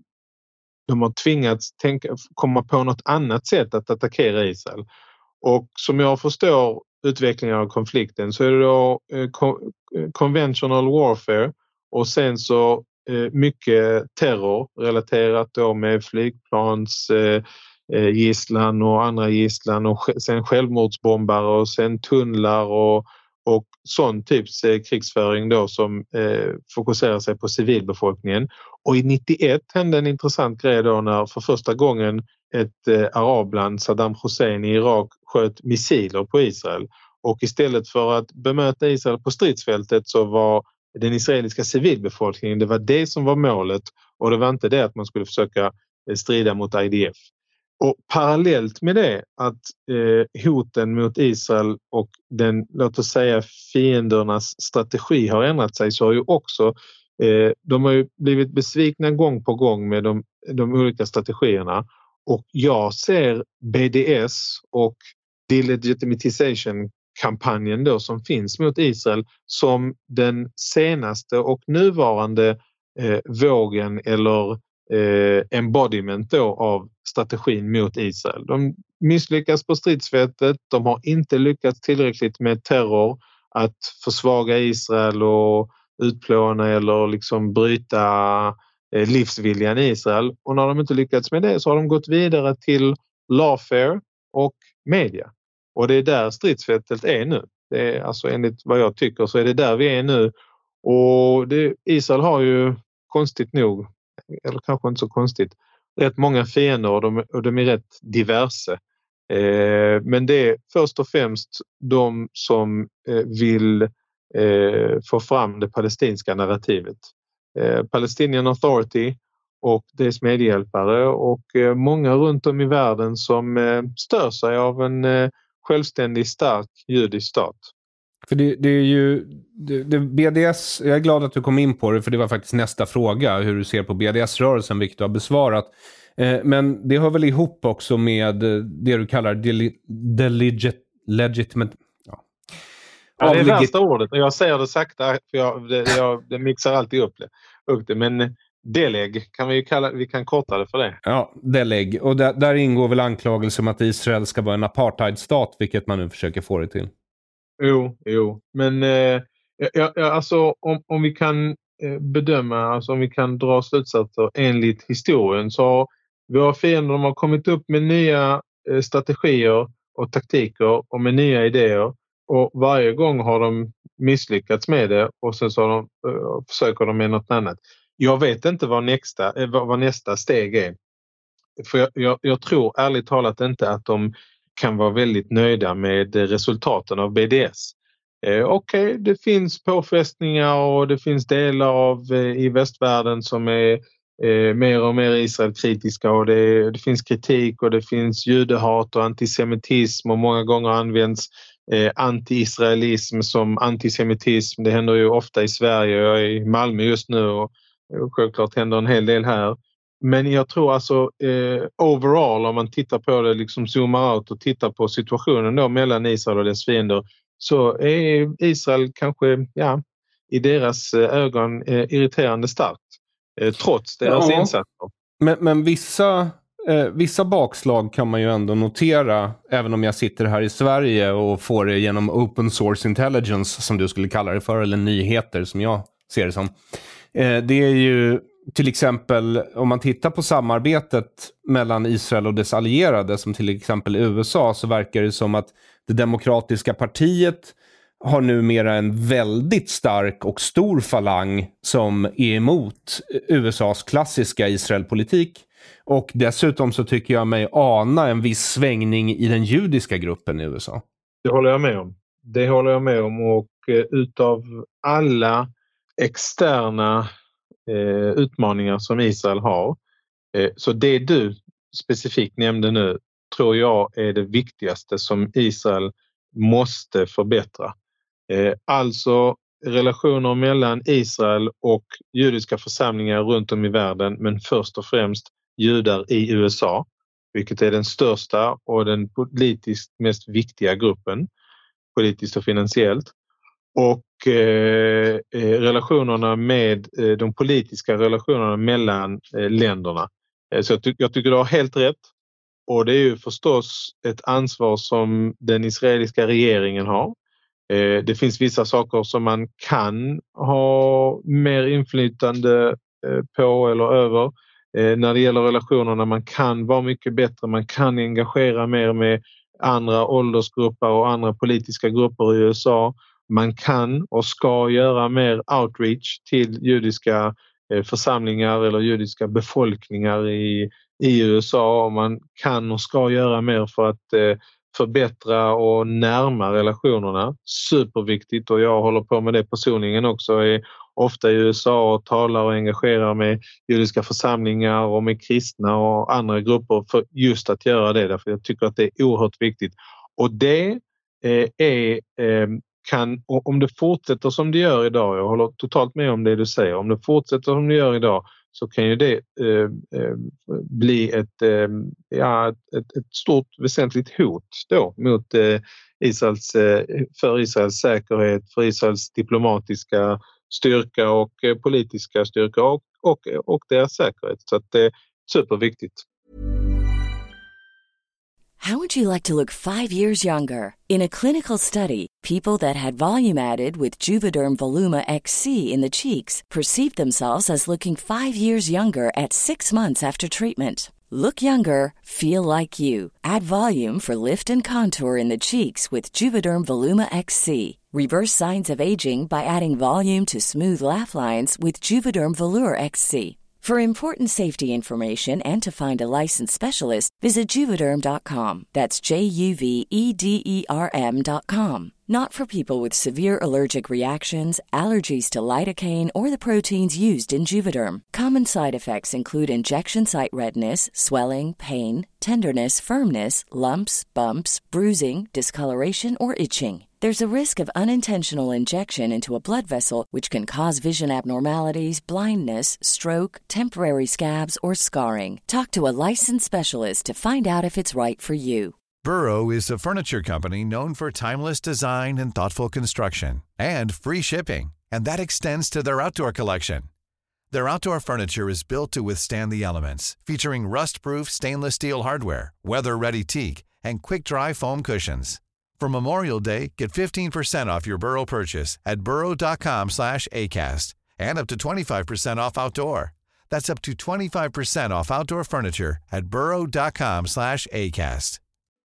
de har tvingats komma på något annat sätt att attackera Israel. Och som jag förstår utvecklingen av konflikten så är det då conventional warfare och sen så mycket terror relaterat då med flygplans gisslan och andra gisslan och sen självmordsbombare och sen tunnlar och sån typs krigsföring då som fokuserar sig på civilbefolkningen. Och i 91 hände en intressant grej då när för första gången ett arabland, Saddam Hussein i Irak, sköt missiler på Israel. Och istället för att bemöta Israel på stridsfältet så var den israeliska civilbefolkningen, det var det som var målet och det var inte det att man skulle försöka strida mot IDF. Och parallellt med det att hoten mot Israel och den, låt oss säga, fiendernas strategi har ändrat sig så har ju också de har ju blivit besvikna gång på gång med de olika strategierna. Och jag ser BDS och delegitimization-kampanjen då som finns mot Israel som den senaste och nuvarande vågen eller embodiment då av strategin mot Israel. De misslyckas på stridsfältet, de har inte lyckats tillräckligt med terror att försvaga Israel och utplåna eller liksom bryta livsviljan i Israel. Och när de inte lyckats med det så har de gått vidare till lawfare och media. Och det är där stridsfältet är nu. Det är alltså enligt vad jag tycker så är det där vi är nu. Och Israel har ju konstigt nog, eller kanske inte så konstigt, rätt många fiender och de är rätt diverse. Men det är först och främst de som vill få fram det palestinska narrativet. Palestinian Authority och dess medhjälpare och många runt om i världen som stör sig av en självständig, stark judisk stat. För det är ju BDS, jag är glad att du kom in på det för det var faktiskt nästa fråga, hur du ser på BDS-rörelsen, vilket du har besvarat. Men det hör väl ihop också med det du kallar legitimate... Ja, det är värsta ordet och jag säger det sakta för det mixar alltid upp det. Men deleg kan vi kan korta det för det. Ja, deleg. Och där ingår väl anklagelser om att Israel ska vara en apartheidstat, vilket man nu försöker få det till. Jo. Men alltså om vi kan bedöma, alltså om vi kan dra slutsatser enligt historien så våra fiender har kommit upp med nya strategier och taktiker och med nya idéer. Och varje gång har de misslyckats med det och sen så försöker de med något annat. Jag vet inte vad nästa steg är. För jag tror ärligt talat inte att de kan vara väldigt nöjda med resultaten av BDS. Okej, det finns påfrestningar och det finns delar i västvärlden som är mer och mer Israel-kritiska och det finns kritik och det finns judehat och antisemitism och många gånger används anti-israelism som antisemitism. Det händer ju ofta i Sverige. Jag är i Malmö just nu och självklart händer en hel del här. Men jag tror alltså overall om man tittar på det, liksom zoomar out och tittar på situationen då mellan Israel och dess fiender så är Israel kanske i deras ögon irriterande starkt trots deras insatser. Men vissa bakslag kan man ju ändå notera, även om jag sitter här i Sverige och får det genom open source intelligence som du skulle kalla det för, eller nyheter som jag ser det som. Det är ju till exempel om man tittar på samarbetet mellan Israel och dess allierade som till exempel USA, så verkar det som att det demokratiska partiet har numera en väldigt stark och stor falang som är emot USAs klassiska Israelpolitik. Och dessutom så tycker jag mig ana en viss svängning i den judiska gruppen i USA. Det håller jag med om och utav alla externa utmaningar som Israel har Så det du specifikt nämnde nu tror jag är det viktigaste som Israel måste förbättra. Alltså relationer mellan Israel och judiska församlingar runt om i världen, men först och främst judar i USA, vilket är den största och den politiskt mest viktiga gruppen, politiskt och finansiellt. Och relationerna med de politiska relationerna mellan länderna. Så jag tycker du har helt rätt. Och det är ju förstås ett ansvar som den israeliska regeringen har. Det finns vissa saker som man kan ha mer inflytande på eller över. När det gäller relationerna, man kan vara mycket bättre, man kan engagera mer med andra åldersgrupper och andra politiska grupper i USA. Man kan och ska göra mer outreach till judiska församlingar eller judiska befolkningar i USA. Och man kan och ska göra mer för att förbättra och närma relationerna. Superviktigt, och jag håller på med det personligen också. Är ofta i USA och talar och engagerar med judiska församlingar och med kristna och andra grupper för just att göra det. Därför jag tycker att det är oerhört viktigt. Och det kan, om det fortsätter som det gör idag, jag håller totalt med om det du säger, om det fortsätter som det gör idag så kan ju det bli ett stort väsentligt hot då mot för Israels säkerhet, för Israels diplomatiska styrka och politiska styrka och deras säkerhet. Så att det är superviktigt. How would you like to look 5 years younger? In a clinical study, people that had volume added with Juvederm Voluma XC in the cheeks perceived themselves as looking 5 years younger at 6 months after treatment. Look younger, feel like you. Add volume for lift and contour in the cheeks with Juvederm Voluma XC. Reverse signs of aging by adding volume to smooth laugh lines with Juvederm Volure XC. For important safety information and to find a licensed specialist, visit Juvederm.com. That's JUVEDERM.com. Not for people with severe allergic reactions, allergies to lidocaine, or the proteins used in Juvederm. Common side effects include injection site redness, swelling, pain, tenderness, firmness, lumps, bumps, bruising, discoloration, or itching. There's a risk of unintentional injection into a blood vessel, which can cause vision abnormalities, blindness, stroke, temporary scabs, or scarring. Talk to a licensed specialist to find out if it's right for you. Burrow is a furniture company known for timeless design and thoughtful construction, and free shipping, and that extends to their outdoor collection. Their outdoor furniture is built to withstand the elements, featuring rust-proof stainless steel hardware, weather-ready teak, and quick-dry foam cushions. For Memorial Day, get 15% off your Burrow purchase at burrow.com/acast and up to 25% off outdoor. That's up to 25% off outdoor furniture at burrow.com/acast.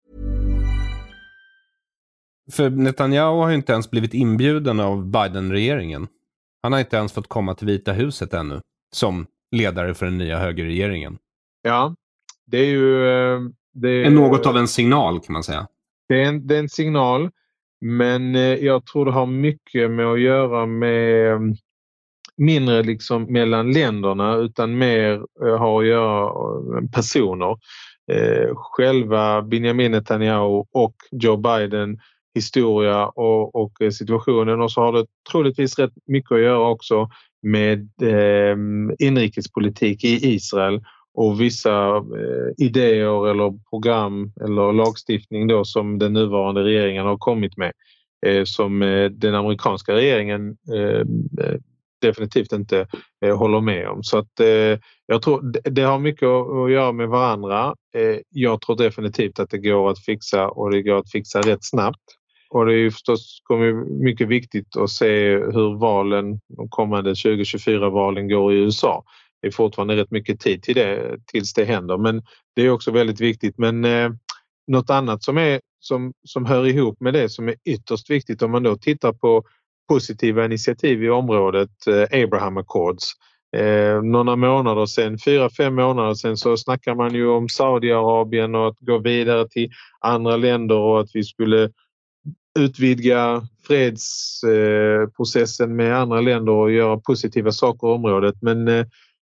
För Netanyahu har ju inte ens blivit inbjuden av Biden-regeringen. Han har inte ens fått komma till Vita huset ännu som ledare för den nya högerregeringen. Ja, det är ju... Det är något av en signal, kan man säga. Det är en signal, men jag tror det har mycket med att göra med mindre liksom mellan länderna, utan mer har att göra med personer. Själva Benjamin Netanyahu och Joe Biden, historia och situationen, och så har det troligtvis rätt mycket att göra också med inrikespolitik i Israel och vissa idéer eller program eller lagstiftning då som den nuvarande regeringen har kommit med, som den amerikanska regeringen definitivt inte håller med om. Så att jag tror det har mycket att göra med varandra. Jag tror definitivt att det går att fixa, och det går att fixa rätt snabbt. Och det är ju förstås mycket viktigt att se hur de kommande 2024-valen går i USA. Det är fortfarande rätt mycket tid till det, tills det händer. Men det är också väldigt viktigt. Men något annat som hör ihop med det, som är ytterst viktigt om man då tittar på positiva initiativ i området, Abraham Accords. Några månader sedan, 4-5 månader sedan, så snackar man ju om Saudiarabien och att gå vidare till andra länder och att vi skulle utvidga fredsprocessen med andra länder och göra positiva saker i området. Men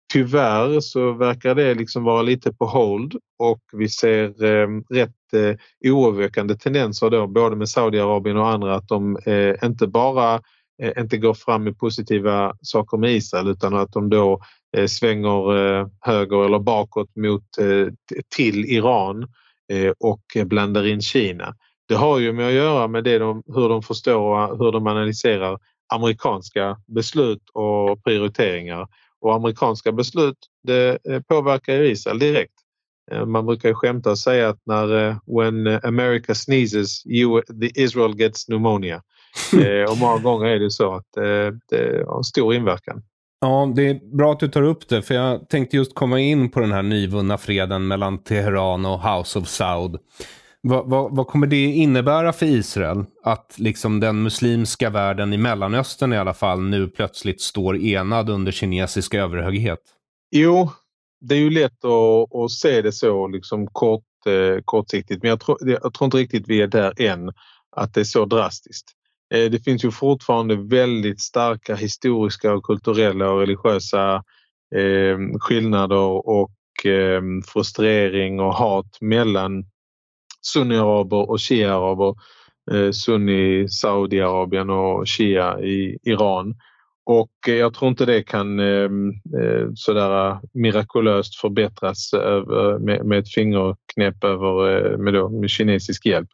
tyvärr så verkar det liksom vara lite på hold och vi ser rätt oroväckande tendenser då, både med Saudiarabien och andra, att de inte bara inte går fram med positiva saker med Israel, utan att de då svänger höger eller bakåt till Iran och blandar in Kina. Det har ju med att göra med hur de förstår och hur de analyserar amerikanska beslut och prioriteringar. Och amerikanska beslut, det påverkar Israel direkt. Man brukar ju skämta och säga att when America sneezes, the Israel gets pneumonia. Och många gånger är det så att det har stor inverkan. Ja, det är bra att du tar upp det, för jag tänkte just komma in på den här nyvunna freden mellan Teheran och House of Saud. Vad kommer det innebära för Israel att liksom den muslimska världen i Mellanöstern i alla fall nu plötsligt står enad under kinesisk överhöghet? Jo, det är ju lätt att se det så liksom kortsiktigt, men jag tror inte riktigt vi är där än att det är så drastiskt. Det finns ju fortfarande väldigt starka historiska och kulturella och religiösa skillnader och frustrering och hat mellan sunni-araber och shia-araber, sunni Saudiarabien och shia i Iran. Och jag tror inte det kan sådär mirakulöst förbättras med ett fingerknäpp med kinesisk hjälp.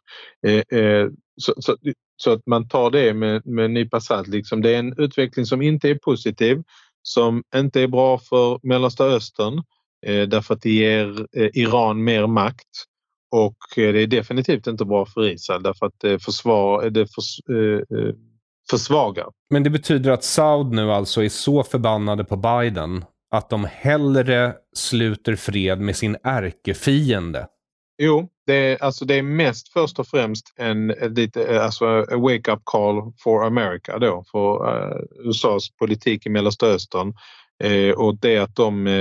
Så att man tar det med en nypa salt. Liksom. Det är en utveckling som inte är positiv, som inte är bra för Mellanöstern därför att det ger Iran mer makt. Och det är definitivt inte bra för Israel därför att det försvagar. Men det betyder att Saud nu alltså är så förbannade på Biden att de hellre sluter fred med sin ärkefiende. Jo, det är mest först och främst en wake-up call for America då, för USAs politik i Mellanöstern. Och det att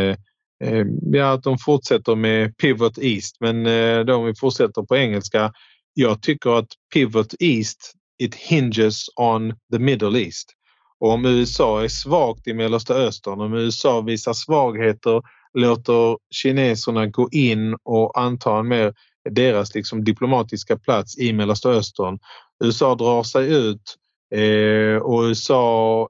de fortsätter med Pivot East, men de fortsätter på engelska. Jag tycker att Pivot East, it hinges on the Middle East. Och om USA är svagt i Mellanöstern, om USA visar svagheter, låter kineserna gå in och anta deras liksom diplomatiska plats i Mellanöstern. USA drar sig ut och USA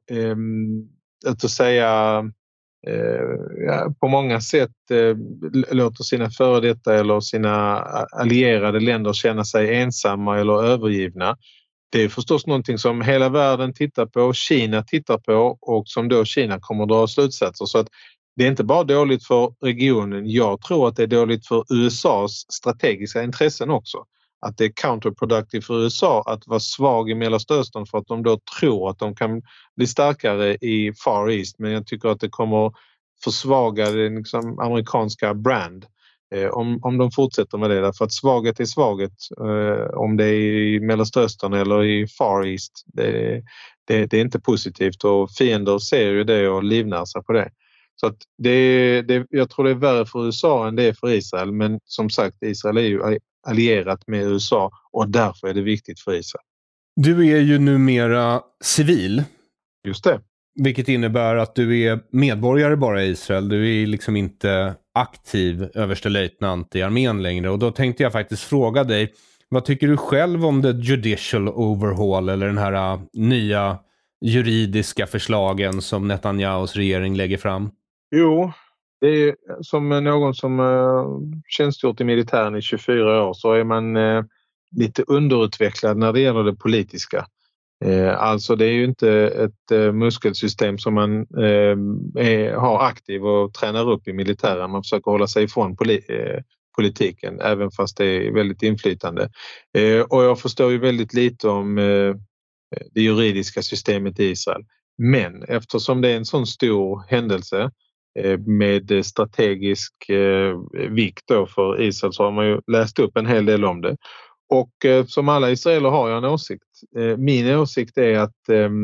på många sätt låter sina före detta eller sina allierade länder känna sig ensamma eller övergivna. Det är förstås någonting som hela världen tittar på, Kina tittar på och som då Kina kommer att dra slutsatser. Så att det är inte bara dåligt för regionen, jag tror att det är dåligt för USAs strategiska intressen också. Att det är counterproductive för USA att vara svag i Mellanöstern för att de då tror att de kan bli starkare i Far East. Men jag tycker att det kommer försvaga den liksom amerikanska brand om de fortsätter med det. Därför att svaghet är svaghet om det är i Mellanöstern eller i Far East. Det är inte positivt och fiender ser ju det och livnär sig på det. Så att jag tror det är värre för USA än det är för Israel. Men som sagt, Israel är ju allierat med USA och därför är det viktigt för Israel. Du är ju numera civil. Just det. Vilket innebär att du är medborgare bara i Israel. Du är liksom inte aktiv överstelöjtnant i armén längre. Och då tänkte jag faktiskt fråga dig, vad tycker du själv om the judicial overhaul eller den här nya juridiska förslagen som Netanyahus regering lägger fram? Jo, det är som någon som tjänstgjort i militären i 24 år så är man lite underutvecklad när det gäller det politiska. Alltså det är ju inte ett muskelsystem som man har aktiv och tränar upp i militären. Man försöker hålla sig ifrån politiken även fast det är väldigt inflytande. Och jag förstår ju väldigt lite om det juridiska systemet i Israel. Men eftersom det är en sån stor händelse med strategisk vikt då för Israel så har man ju läst upp en hel del om det. Och som alla israeler har jag en åsikt. Min åsikt är att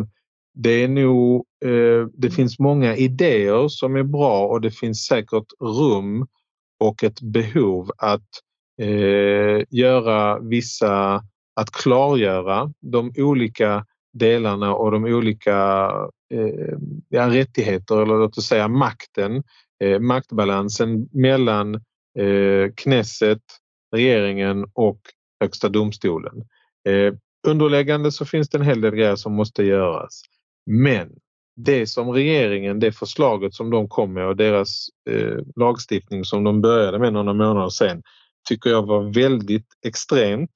det finns många idéer som är bra och det finns säkert rum och ett behov att att klargöra de olika delarna och de olika rättigheter eller låt oss säga makten maktbalansen mellan Knesset, regeringen och högsta domstolen. Underliggande så finns det en hel del grejer som måste göras. Men det som regeringen, det förslaget som de kom med och deras lagstiftning som de började med några månader sedan tycker jag var väldigt extremt.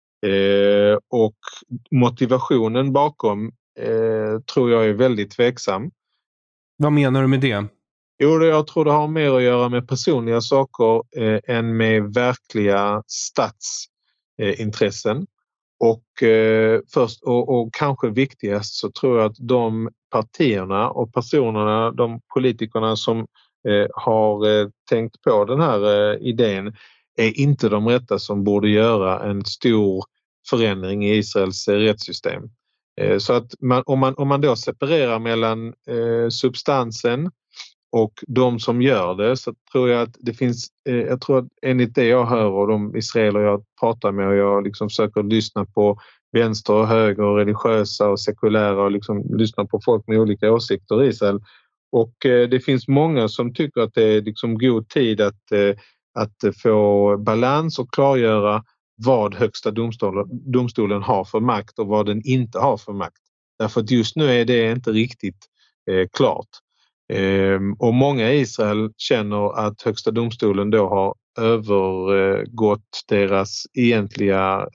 Och motivationen bakom tror jag är väldigt tveksam. Vad menar du med det? Jo, jag tror det har mer att göra med personliga saker än med verkliga statsintressen. Och först och kanske viktigast så tror jag att de partierna och personerna, de politikerna som har tänkt på den här idén är inte de rätta som borde göra en stor förändring i Israels rättssystem. Så att om man då separerar mellan substansen och de som gör det, så tror jag att det finns, jag tror att enligt det jag hör och de israeler jag pratar med och jag liksom försöker lyssna på vänster och höger och religiösa och sekulära och liksom lyssna på folk med olika åsikter i Israel. Och det finns många som tycker att det är liksom god tid att få balans och klargöra vad högsta domstolen har för makt och vad den inte har för makt. Därför att just nu är det inte riktigt klart. Och många i Israel känner att högsta domstolen då har övergått deras egentliga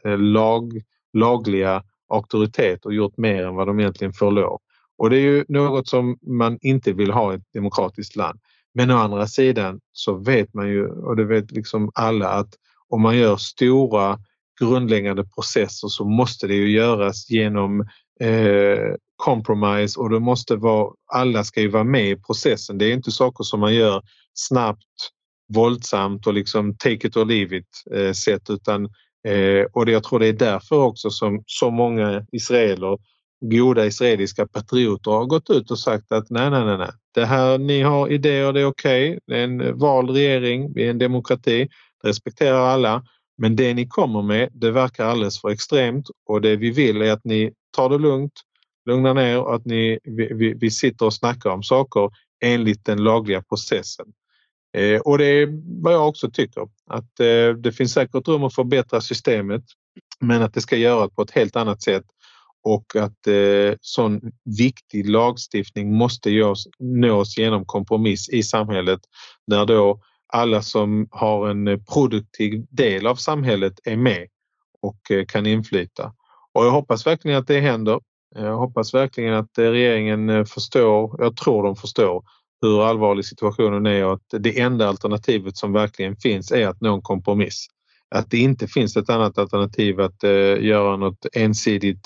lagliga auktoritet och gjort mer än vad de egentligen får lov. Och det är ju något som man inte vill ha i ett demokratiskt land. Men å andra sidan så vet man ju, och det vet liksom alla, att om man gör stora grundläggande processer så måste det ju göras genom compromise, och det måste vara, alla ska ju vara med i processen. Det är inte saker som man gör snabbt, våldsamt och liksom take it or leave it sätt, utan och jag tror det är därför också som så många israeler, goda israeliska patrioter, har gått ut och sagt att nej. Det här ni har idéer, det är okej. Det är en vald regering, vi är en demokrati, det respekterar alla. Men det ni kommer med, det verkar alldeles för extremt, och det vi vill är att ni tar det lugnt, lugna ner och att vi sitter och snackar om saker enligt den lagliga processen. Och det är vad jag också tycker. Att det finns säkert rum att förbättra systemet, men att det ska göras på ett helt annat sätt. Och att sån viktig lagstiftning måste nås genom kompromiss i samhället, där då alla som har en produktiv del av samhället är med och kan inflyta. Och jag hoppas verkligen att det händer. Jag hoppas verkligen att regeringen förstår, jag tror de förstår hur allvarlig situationen är, och att det enda alternativet som verkligen finns är att nå en kompromiss. Att det inte finns ett annat alternativ att göra något ensidigt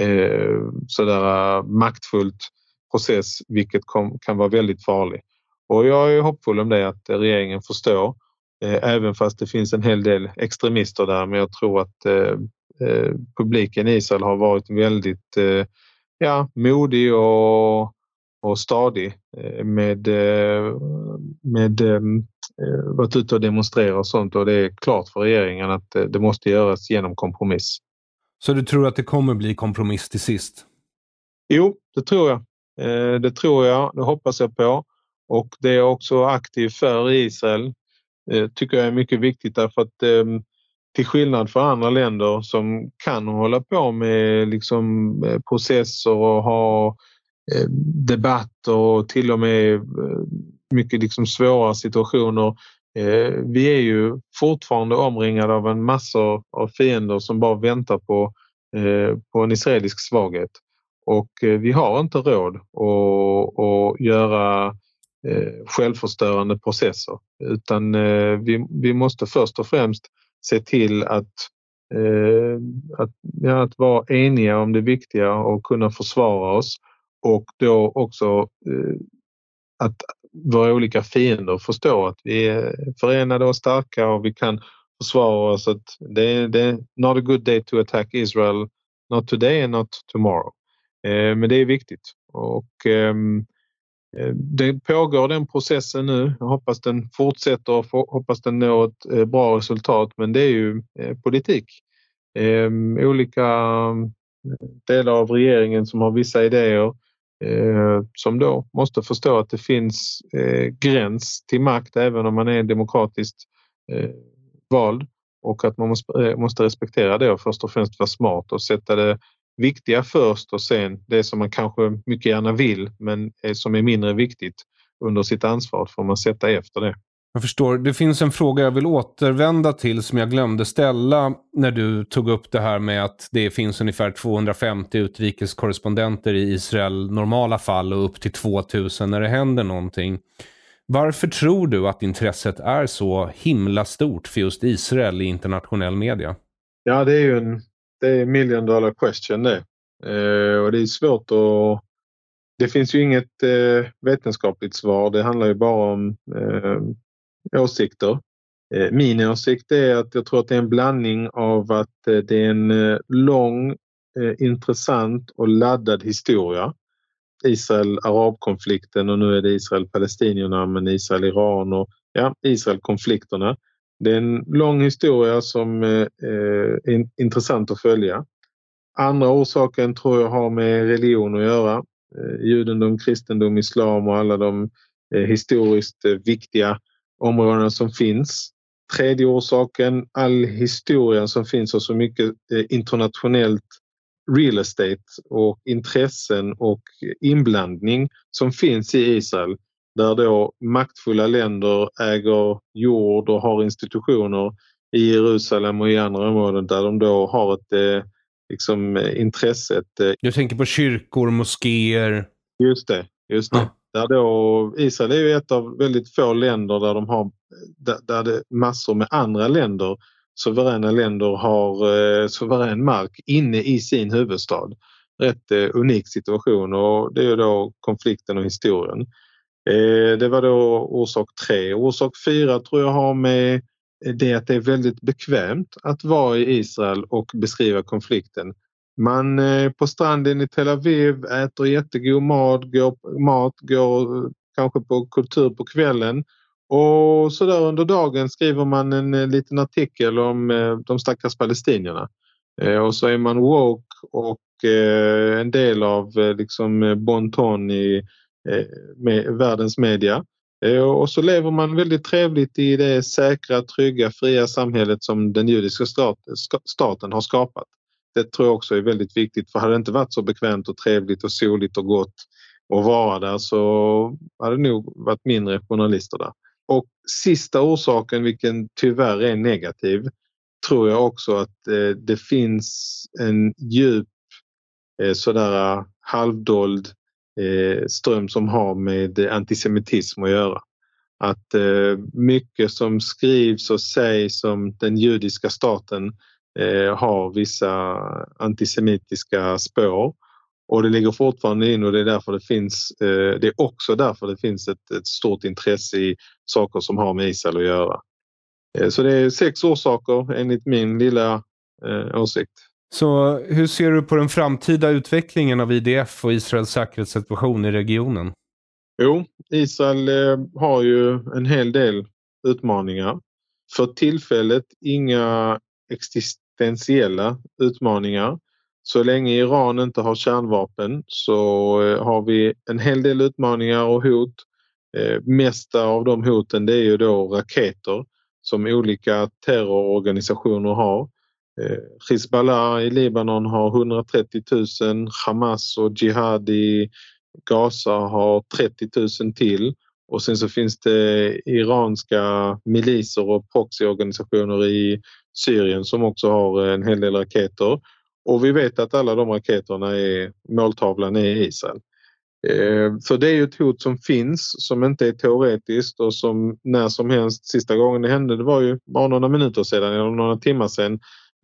sådär maktfullt process, vilket kan vara väldigt farligt. Och jag är hoppfull om det, att regeringen förstår, även fast det finns en hel del extremister där, men jag tror att publiken i Israel har varit väldigt modig och stadig med varit ute och demonstrera och sånt, och det är klart för regeringen att det måste göras genom kompromiss. Så du tror att det kommer bli kompromiss till sist? Jo, det tror jag. Det hoppas jag på. Och det är också aktiv för Israel. Tycker jag är mycket viktigt, därför att till skillnad från andra länder som kan hålla på med liksom processer och ha debatter och till och med mycket liksom svåra situationer. Vi är ju fortfarande omringade av en massa av fiender som bara väntar på en israelisk svaghet. Och vi har inte råd att göra självförstörande processer, utan vi måste först och främst se till att vara eniga om det viktiga och kunna försvara oss, och då också att våra olika fiender förstår att vi är förenade och starka och vi kan försvara oss. Att det är not a good day to attack Israel, not today and not tomorrow. Men det är viktigt, och det pågår den processen nu. Jag hoppas den fortsätter och hoppas den når ett bra resultat, men det är ju politik. Olika delar av regeringen som har vissa idéer som då måste förstå att det finns gräns till makt även om man är demokratiskt vald, och att man måste respektera det och först och främst vara smart och sätta det viktiga först och sen det som man kanske mycket gärna vill men som är mindre viktigt under sitt ansvar får man sätta efter det. Jag förstår. Det finns en fråga jag vill återvända till som jag glömde ställa när du tog upp det här med att det finns ungefär 250 utrikeskorrespondenter i Israel normala fall och upp till 2000 när det händer någonting. Varför tror du att intresset är så himla stort för just Israel i internationell media? Ja, det är ju en million dollar question det. Och det är svårt att... Det finns ju inget vetenskapligt svar. Det handlar ju bara om åsikter. Min åsikt är att jag tror att det är en blandning av att det är en lång, intressant och laddad historia. Israel-Arab-konflikten och nu är det Israel-Palestinierna men Israel-Iran och Israel-konflikterna. Det är en lång historia som är intressant att följa. Andra orsaken tror jag har med religion att göra. Judendom, kristendom, islam och alla de historiskt viktiga områdena som finns. Tredje orsaken, all historien som finns och så mycket internationellt real estate och intressen och inblandning som finns i Israel. Där då maktfulla länder äger jord och har institutioner i Jerusalem och i andra områden där de då har ett intresset. Jag tänker på kyrkor, moskéer. Just det. Där då, Israel är ju ett av väldigt få länder där de har där det massor med andra länder, suveräna länder har suverän mark inne i sin huvudstad. Rätt unik situation och det är ju då konflikten och historien. Det var då orsak 3. Orsak 4 tror jag har med det att det är väldigt bekvämt att vara i Israel och beskriva konflikten. Man på stranden i Tel Aviv äter jättegod mat, går kanske på kultur på kvällen och så där under dagen skriver man en liten artikel om de stackars palestinierna. Och så är man woke och en del av bon ton i världens media. Och så lever man väldigt trevligt i det säkra, trygga, fria samhället som den judiska staten har skapat. Det tror jag också är väldigt viktigt, för hade det inte varit så bekvämt och trevligt och soligt och gott att vara där så hade det nog varit mindre journalister där. Och sista orsaken, vilken tyvärr är negativ, tror jag också att det finns en djup sådär halvdold ström som har med antisemitism att göra. Att mycket som skrivs och sägs om den judiska staten har vissa antisemitiska spår och det ligger fortfarande in och det är därför det finns det är också därför det finns ett stort intresse i saker som har med Israel att göra. Så det är 6 orsaker enligt min lilla åsikt. Så hur ser du på den framtida utvecklingen av IDF och Israels säkerhetssituation i regionen? Jo, Israel har ju en hel del utmaningar. För tillfället inga existentiella utmaningar. Så länge Iran inte har kärnvapen så har vi en hel del utmaningar och hot. Mesta av de hoten det är ju då raketer som olika terrororganisationer har. Hezbollah i Libanon har 130 000, Hamas och Jihad i Gaza har 30 000 till. Och sen så finns det iranska miliser och proxyorganisationer i Syrien som också har en hel del raketer. Och vi vet att alla de raketerna är måltavlan i Israel. Så det är ju ett hot som finns, som inte är teoretiskt och som när som helst, sista gången det hände, det var ju bara några minuter sedan eller några timmar sedan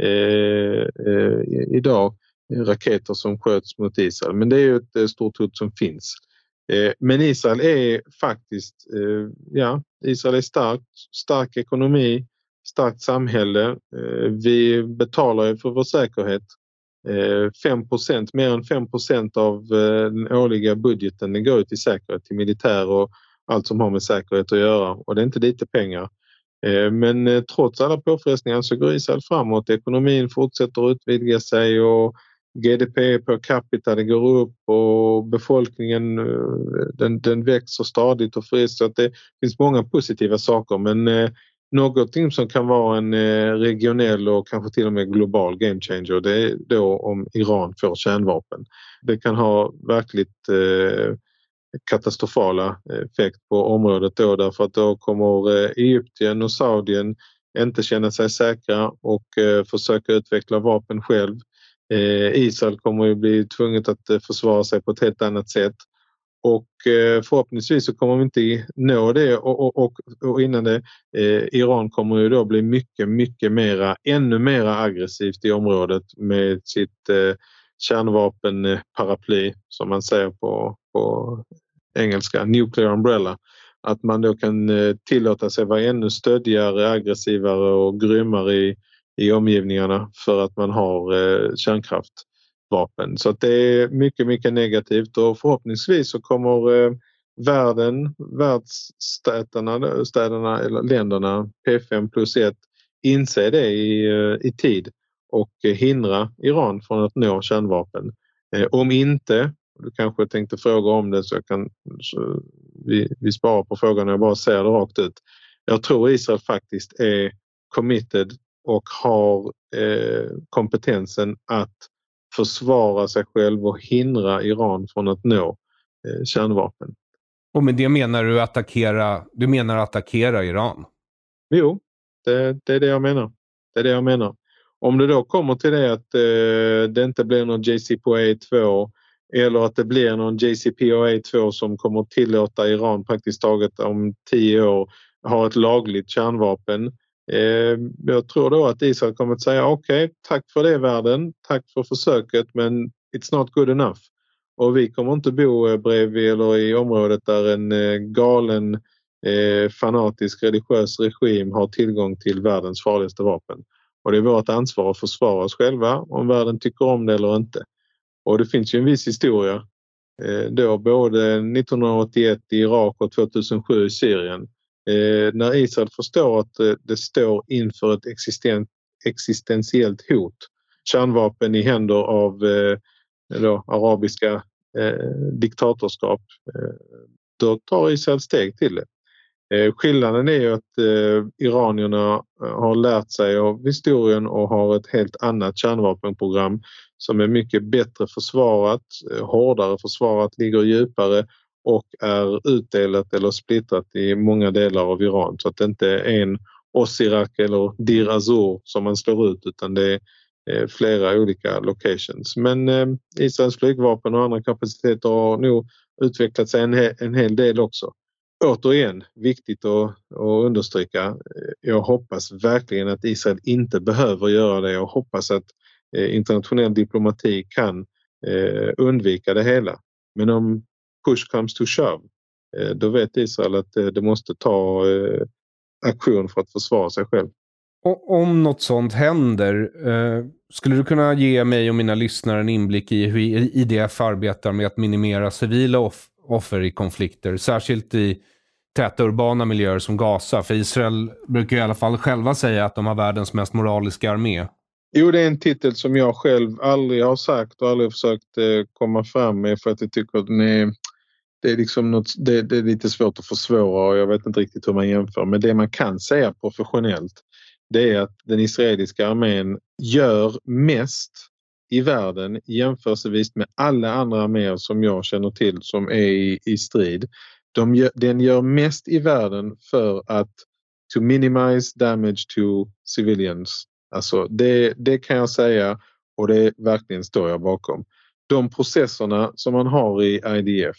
idag, raketer som sköts mot Israel. Men det är ju ett stort hot som finns. Men Israel är faktiskt, Israel är stark ekonomi, starkt samhälle. Vi betalar ju för vår säkerhet. 5%, mer än 5% av den årliga budgeten den går ut till säkerhet, till militär och allt som har med säkerhet att göra. Och det är inte lite pengar. Men trots alla påfrestningar så går Israel framåt. Ekonomin fortsätter att utvidga sig och GDP per capita det går upp och befolkningen den växer stadigt och friskt, så att det finns många positiva saker, men någonting som kan vara en regionell och kanske till och med global game changer, det är då om Iran får kärnvapen. Det kan ha verkligt katastrofala effekt på området då, därför att då kommer Egypten och Saudien inte känna sig säkra och försöka utveckla vapen själv. Israel kommer ju bli tvunget att försvara sig på ett helt annat sätt. Och förhoppningsvis så kommer vi inte nå det och innan det Iran kommer ju då bli mycket ännu mera aggressivt i området med sitt kärnvapenparaply som man säger på engelska, nuclear umbrella. Att man då kan tillåta sig vara ännu stöddigare, aggressivare och grymmare i omgivningarna för att man har kärnkraftvapen. Så att det är mycket negativt och förhoppningsvis så kommer städerna eller länderna P5+1 inse det i tid och hindra Iran från att nå kärnvapen. Om inte, du kanske tänkte fråga om det så vi sparar på frågan och jag bara säger det rakt ut. Jag tror Israel faktiskt är committed och har kompetensen att försvara sig själv och hindra Iran från att nå kärnvapen. Och med det menar du attackera Iran? Jo, det är det jag menar. Det är det jag menar. Om det då kommer till det att det inte blir någon JCPOA 2 eller att det blir någon JCPOA 2 som kommer att tillåta Iran praktiskt taget om 10 år ha ett lagligt kärnvapen. Jag tror då att Israel kommer att säga okej, tack för det världen, tack för försöket, men it's not good enough. Och vi kommer inte bo bredvid eller i området där en galen fanatisk religiös regim har tillgång till världens farligaste vapen. Och det är vårt ansvar att försvara oss själva om världen tycker om det eller inte. Och det finns ju en viss historia då både 1981 i Irak och 2007 i Syrien. När Israel förstår att det står inför ett existentiellt hot, kärnvapen i händer av arabiska diktatorskap, då tar Israel steg till det. Skillnaden är ju att iranierna har lärt sig av historien och har ett helt annat kärnvapenprogram som är mycket bättre försvarat, hårdare försvarat, ligger djupare och är utdelat eller splittrat i många delar av Iran. Så att det inte är en Osirak eller Dir Azur som man slår ut, utan det är flera olika locations. Men Israels flygvapen och andra kapaciteter har nog utvecklat sig en hel del också. Återigen, viktigt att understryka. Jag hoppas verkligen att Israel inte behöver göra det. Jag hoppas att internationell diplomati kan undvika det hela. Men om push comes to shove, då vet Israel att det måste ta aktion för att försvara sig själv. Och om något sånt händer, skulle du kunna ge mig och mina lyssnare en inblick i hur IDF arbetar med att minimera civila offer i konflikter, särskilt i täta urbana miljöer som Gaza? För Israel brukar i alla fall själva säga att de har världens mest moraliska armé. Jo, det är en titel som jag själv aldrig har sagt och aldrig försökt komma fram med, för att jag tycker att det är liksom det är lite svårt att försvåra och jag vet inte riktigt hur man jämför. Men det man kan säga professionellt, det är att den israeliska armén gör mest i världen jämförelsevis med alla andra arméer som jag känner till som är i strid. Den gör mest i världen för att to minimize damage to civilians. Alltså det kan jag säga, och det verkligen står jag bakom. De processerna som man har i IDF,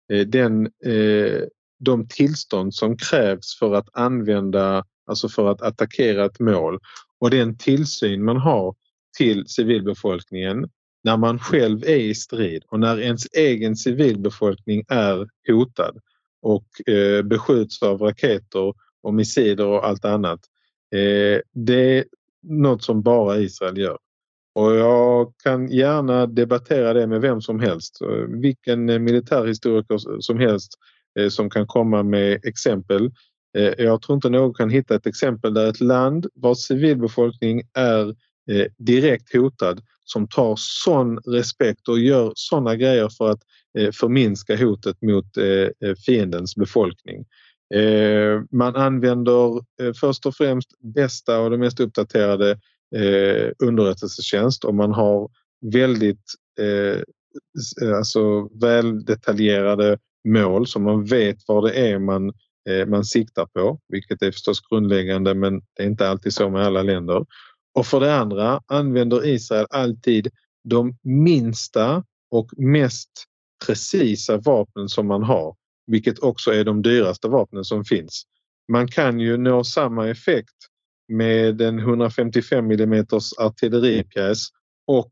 de tillstånd som krävs för att använda, alltså för att attackera ett mål, och den tillsyn man har till civilbefolkningen när man själv är i strid och när ens egen civilbefolkning är hotad och beskjuts av raketer och missiler och allt annat. Det är något som bara Israel gör. Och jag kan gärna debattera det med vem som helst. Vilken militärhistoriker som helst som kan komma med exempel. Jag tror inte någon kan hitta ett exempel där ett land vars civilbefolkning är direkt hotad som tar sån respekt och gör såna grejer för att förminska hotet mot fiendens befolkning. Man använder först och främst bästa och det mest uppdaterade underrättelsetjänst och man har väldigt väl detaljerade mål som man vet vad det är man siktar på, vilket är förstås grundläggande men det är inte alltid så med alla länder. Och för det andra använder Israel alltid de minsta och mest precisa vapen som man har, vilket också är de dyraste vapnen som finns. Man kan ju nå samma effekt med en 155 mm artilleripjäs och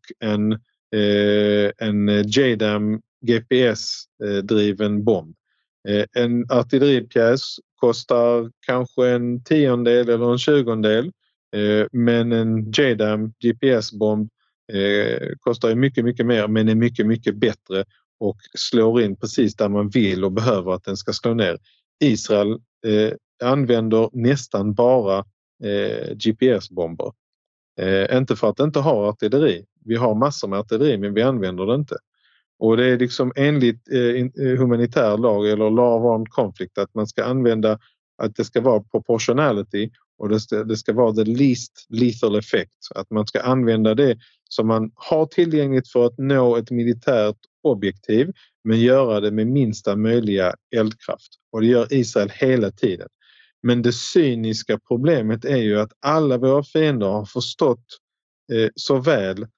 en JDAM GPS-driven bomb. En artilleripjäs kostar kanske en 10:e eller en 20:e, men en JDAM GPS-bomb kostar mycket, mycket mer men är mycket, mycket bättre och slår in precis där man vill och behöver att den ska slå ner. Israel använder nästan bara GPS-bomber. Inte för att det inte har artilleri. Vi har massor med artilleri men vi använder det inte. Och det är liksom enligt humanitär lag eller law of armed conflict att man ska använda att det ska vara proportionality och det ska vara the least lethal effect. Att man ska använda det som man har tillgängligt för att nå ett militärt objektiv men göra det med minsta möjliga eldkraft. Och det gör Israel hela tiden. Men det cyniska problemet är ju att alla våra fiender har förstått så väl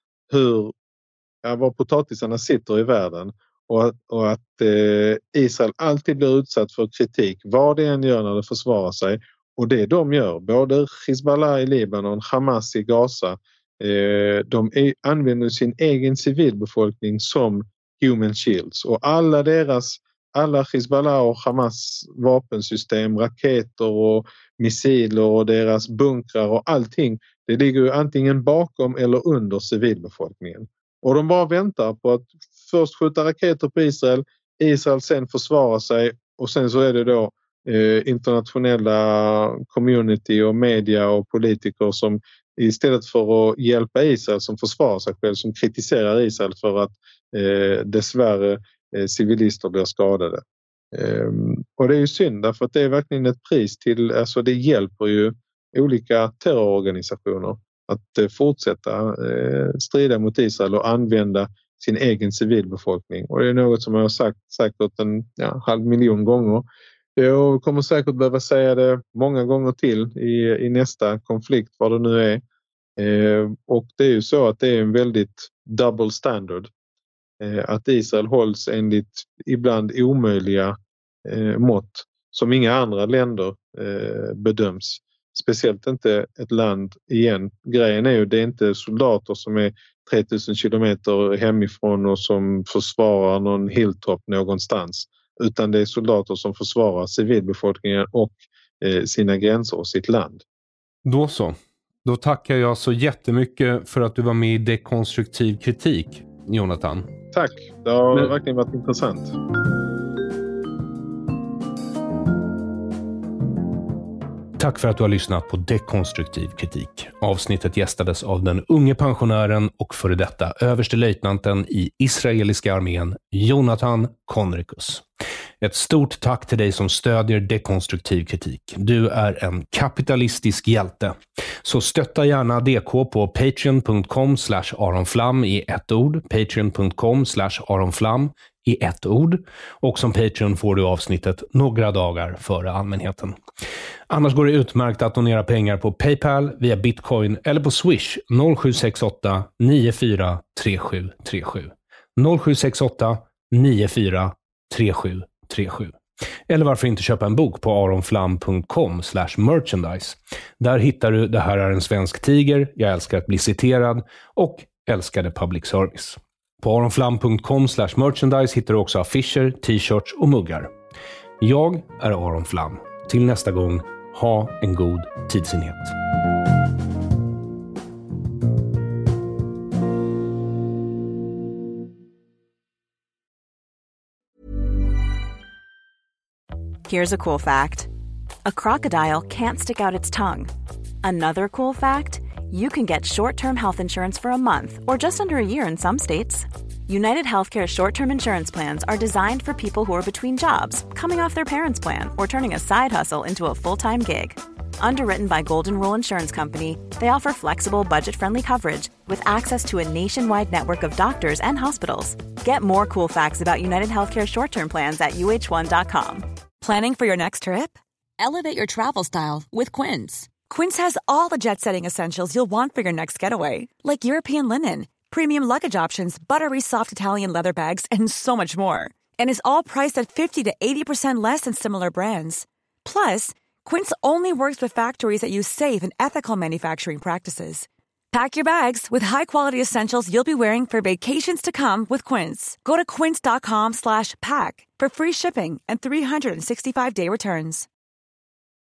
var potatisarna sitter i världen och att Israel alltid blir utsatt för kritik vad det än gör när det försvarar sig. Och det de gör, både Hezbollah i Libanon, Hamas i Gaza, de använder sin egen civilbefolkning som human shields. Och alla Hezbollah och Hamas vapensystem, raketer och missiler och deras bunkrar och allting, det ligger ju antingen bakom eller under civilbefolkningen. Och de bara väntar på att först skjuta raketer på Israel sen försvara sig och sen så är det då internationella community och media och politiker som istället för att hjälpa Israel som försvarar sig själv som kritiserar Israel för att dessvärre civilister blir skadade. Och det är ju synd därför att det är verkligen ett pris till, alltså det hjälper ju olika terrororganisationer att fortsätta strida mot Israel och använda sin egen civilbefolkning. Och det är något som jag har sagt säkert 500 000 gånger. Jag kommer säkert behöva säga det många gånger till i nästa konflikt, vad det nu är. Och det är ju så att det är en väldigt double standard. Att Israel hålls enligt ibland omöjliga mått som inga andra länder bedöms. Speciellt inte ett land igen. Grejen är ju det är inte soldater som är 3000 kilometer hemifrån och som försvarar någon hilltop någonstans. Utan det är soldater som försvarar civilbefolkningen och sina gränser och sitt land. Då så. Då tackar jag så jättemycket för att du var med i Dekonstruktiv kritik, Jonathan. Tack, det har verkligen varit intressant. Tack för att du har lyssnat på Dekonstruktiv kritik. Avsnittet gästades av den unge pensionären och före detta överstelöjtnanten i israeliska armén, Jonathan Conricus. Ett stort tack till dig som stödjer Dekonstruktiv kritik. Du är en kapitalistisk hjälte. Så stötta gärna DK på patreon.com/aronflam i ett ord. Patreon.com/aronflam i ett ord. Och som Patreon får du avsnittet några dagar före allmänheten. Annars går det utmärkt att donera pengar på PayPal, via Bitcoin eller på Swish 0768 94 3737. 0768 94 3737. Eller varför inte köpa en bok på aronflam.com/merchandise. Där hittar du Det här är en svensk tiger, Jag älskar att bli citerad och Älskade public service. På aronflam.com/merchandise hittar du också affischer, t-shirts och muggar. Jag är Aron Flam. Till nästa gång, ha en god tidsenhet. Here's a cool fact. A crocodile can't stick out its tongue. Another cool fact, you can get short-term health insurance for a month or just under a year in some states. United Healthcare short-term insurance plans are designed for people who are between jobs, coming off their parents' plan, or turning a side hustle into a full-time gig. Underwritten by Golden Rule Insurance Company, they offer flexible, budget-friendly coverage with access to a nationwide network of doctors and hospitals. Get more cool facts about United Healthcare short-term plans at uh1.com. Planning for your next trip? Elevate your travel style with Quince. Quince has all the jet-setting essentials you'll want for your next getaway, like European linen, premium luggage options, buttery soft Italian leather bags, and so much more. And is all priced at 50 to 80% less than similar brands. Plus, Quince only works with factories that use safe and ethical manufacturing practices. Pack your bags with high-quality essentials you'll be wearing for vacations to come with Quince. Go to quince.com/pack for free shipping and 365-day returns.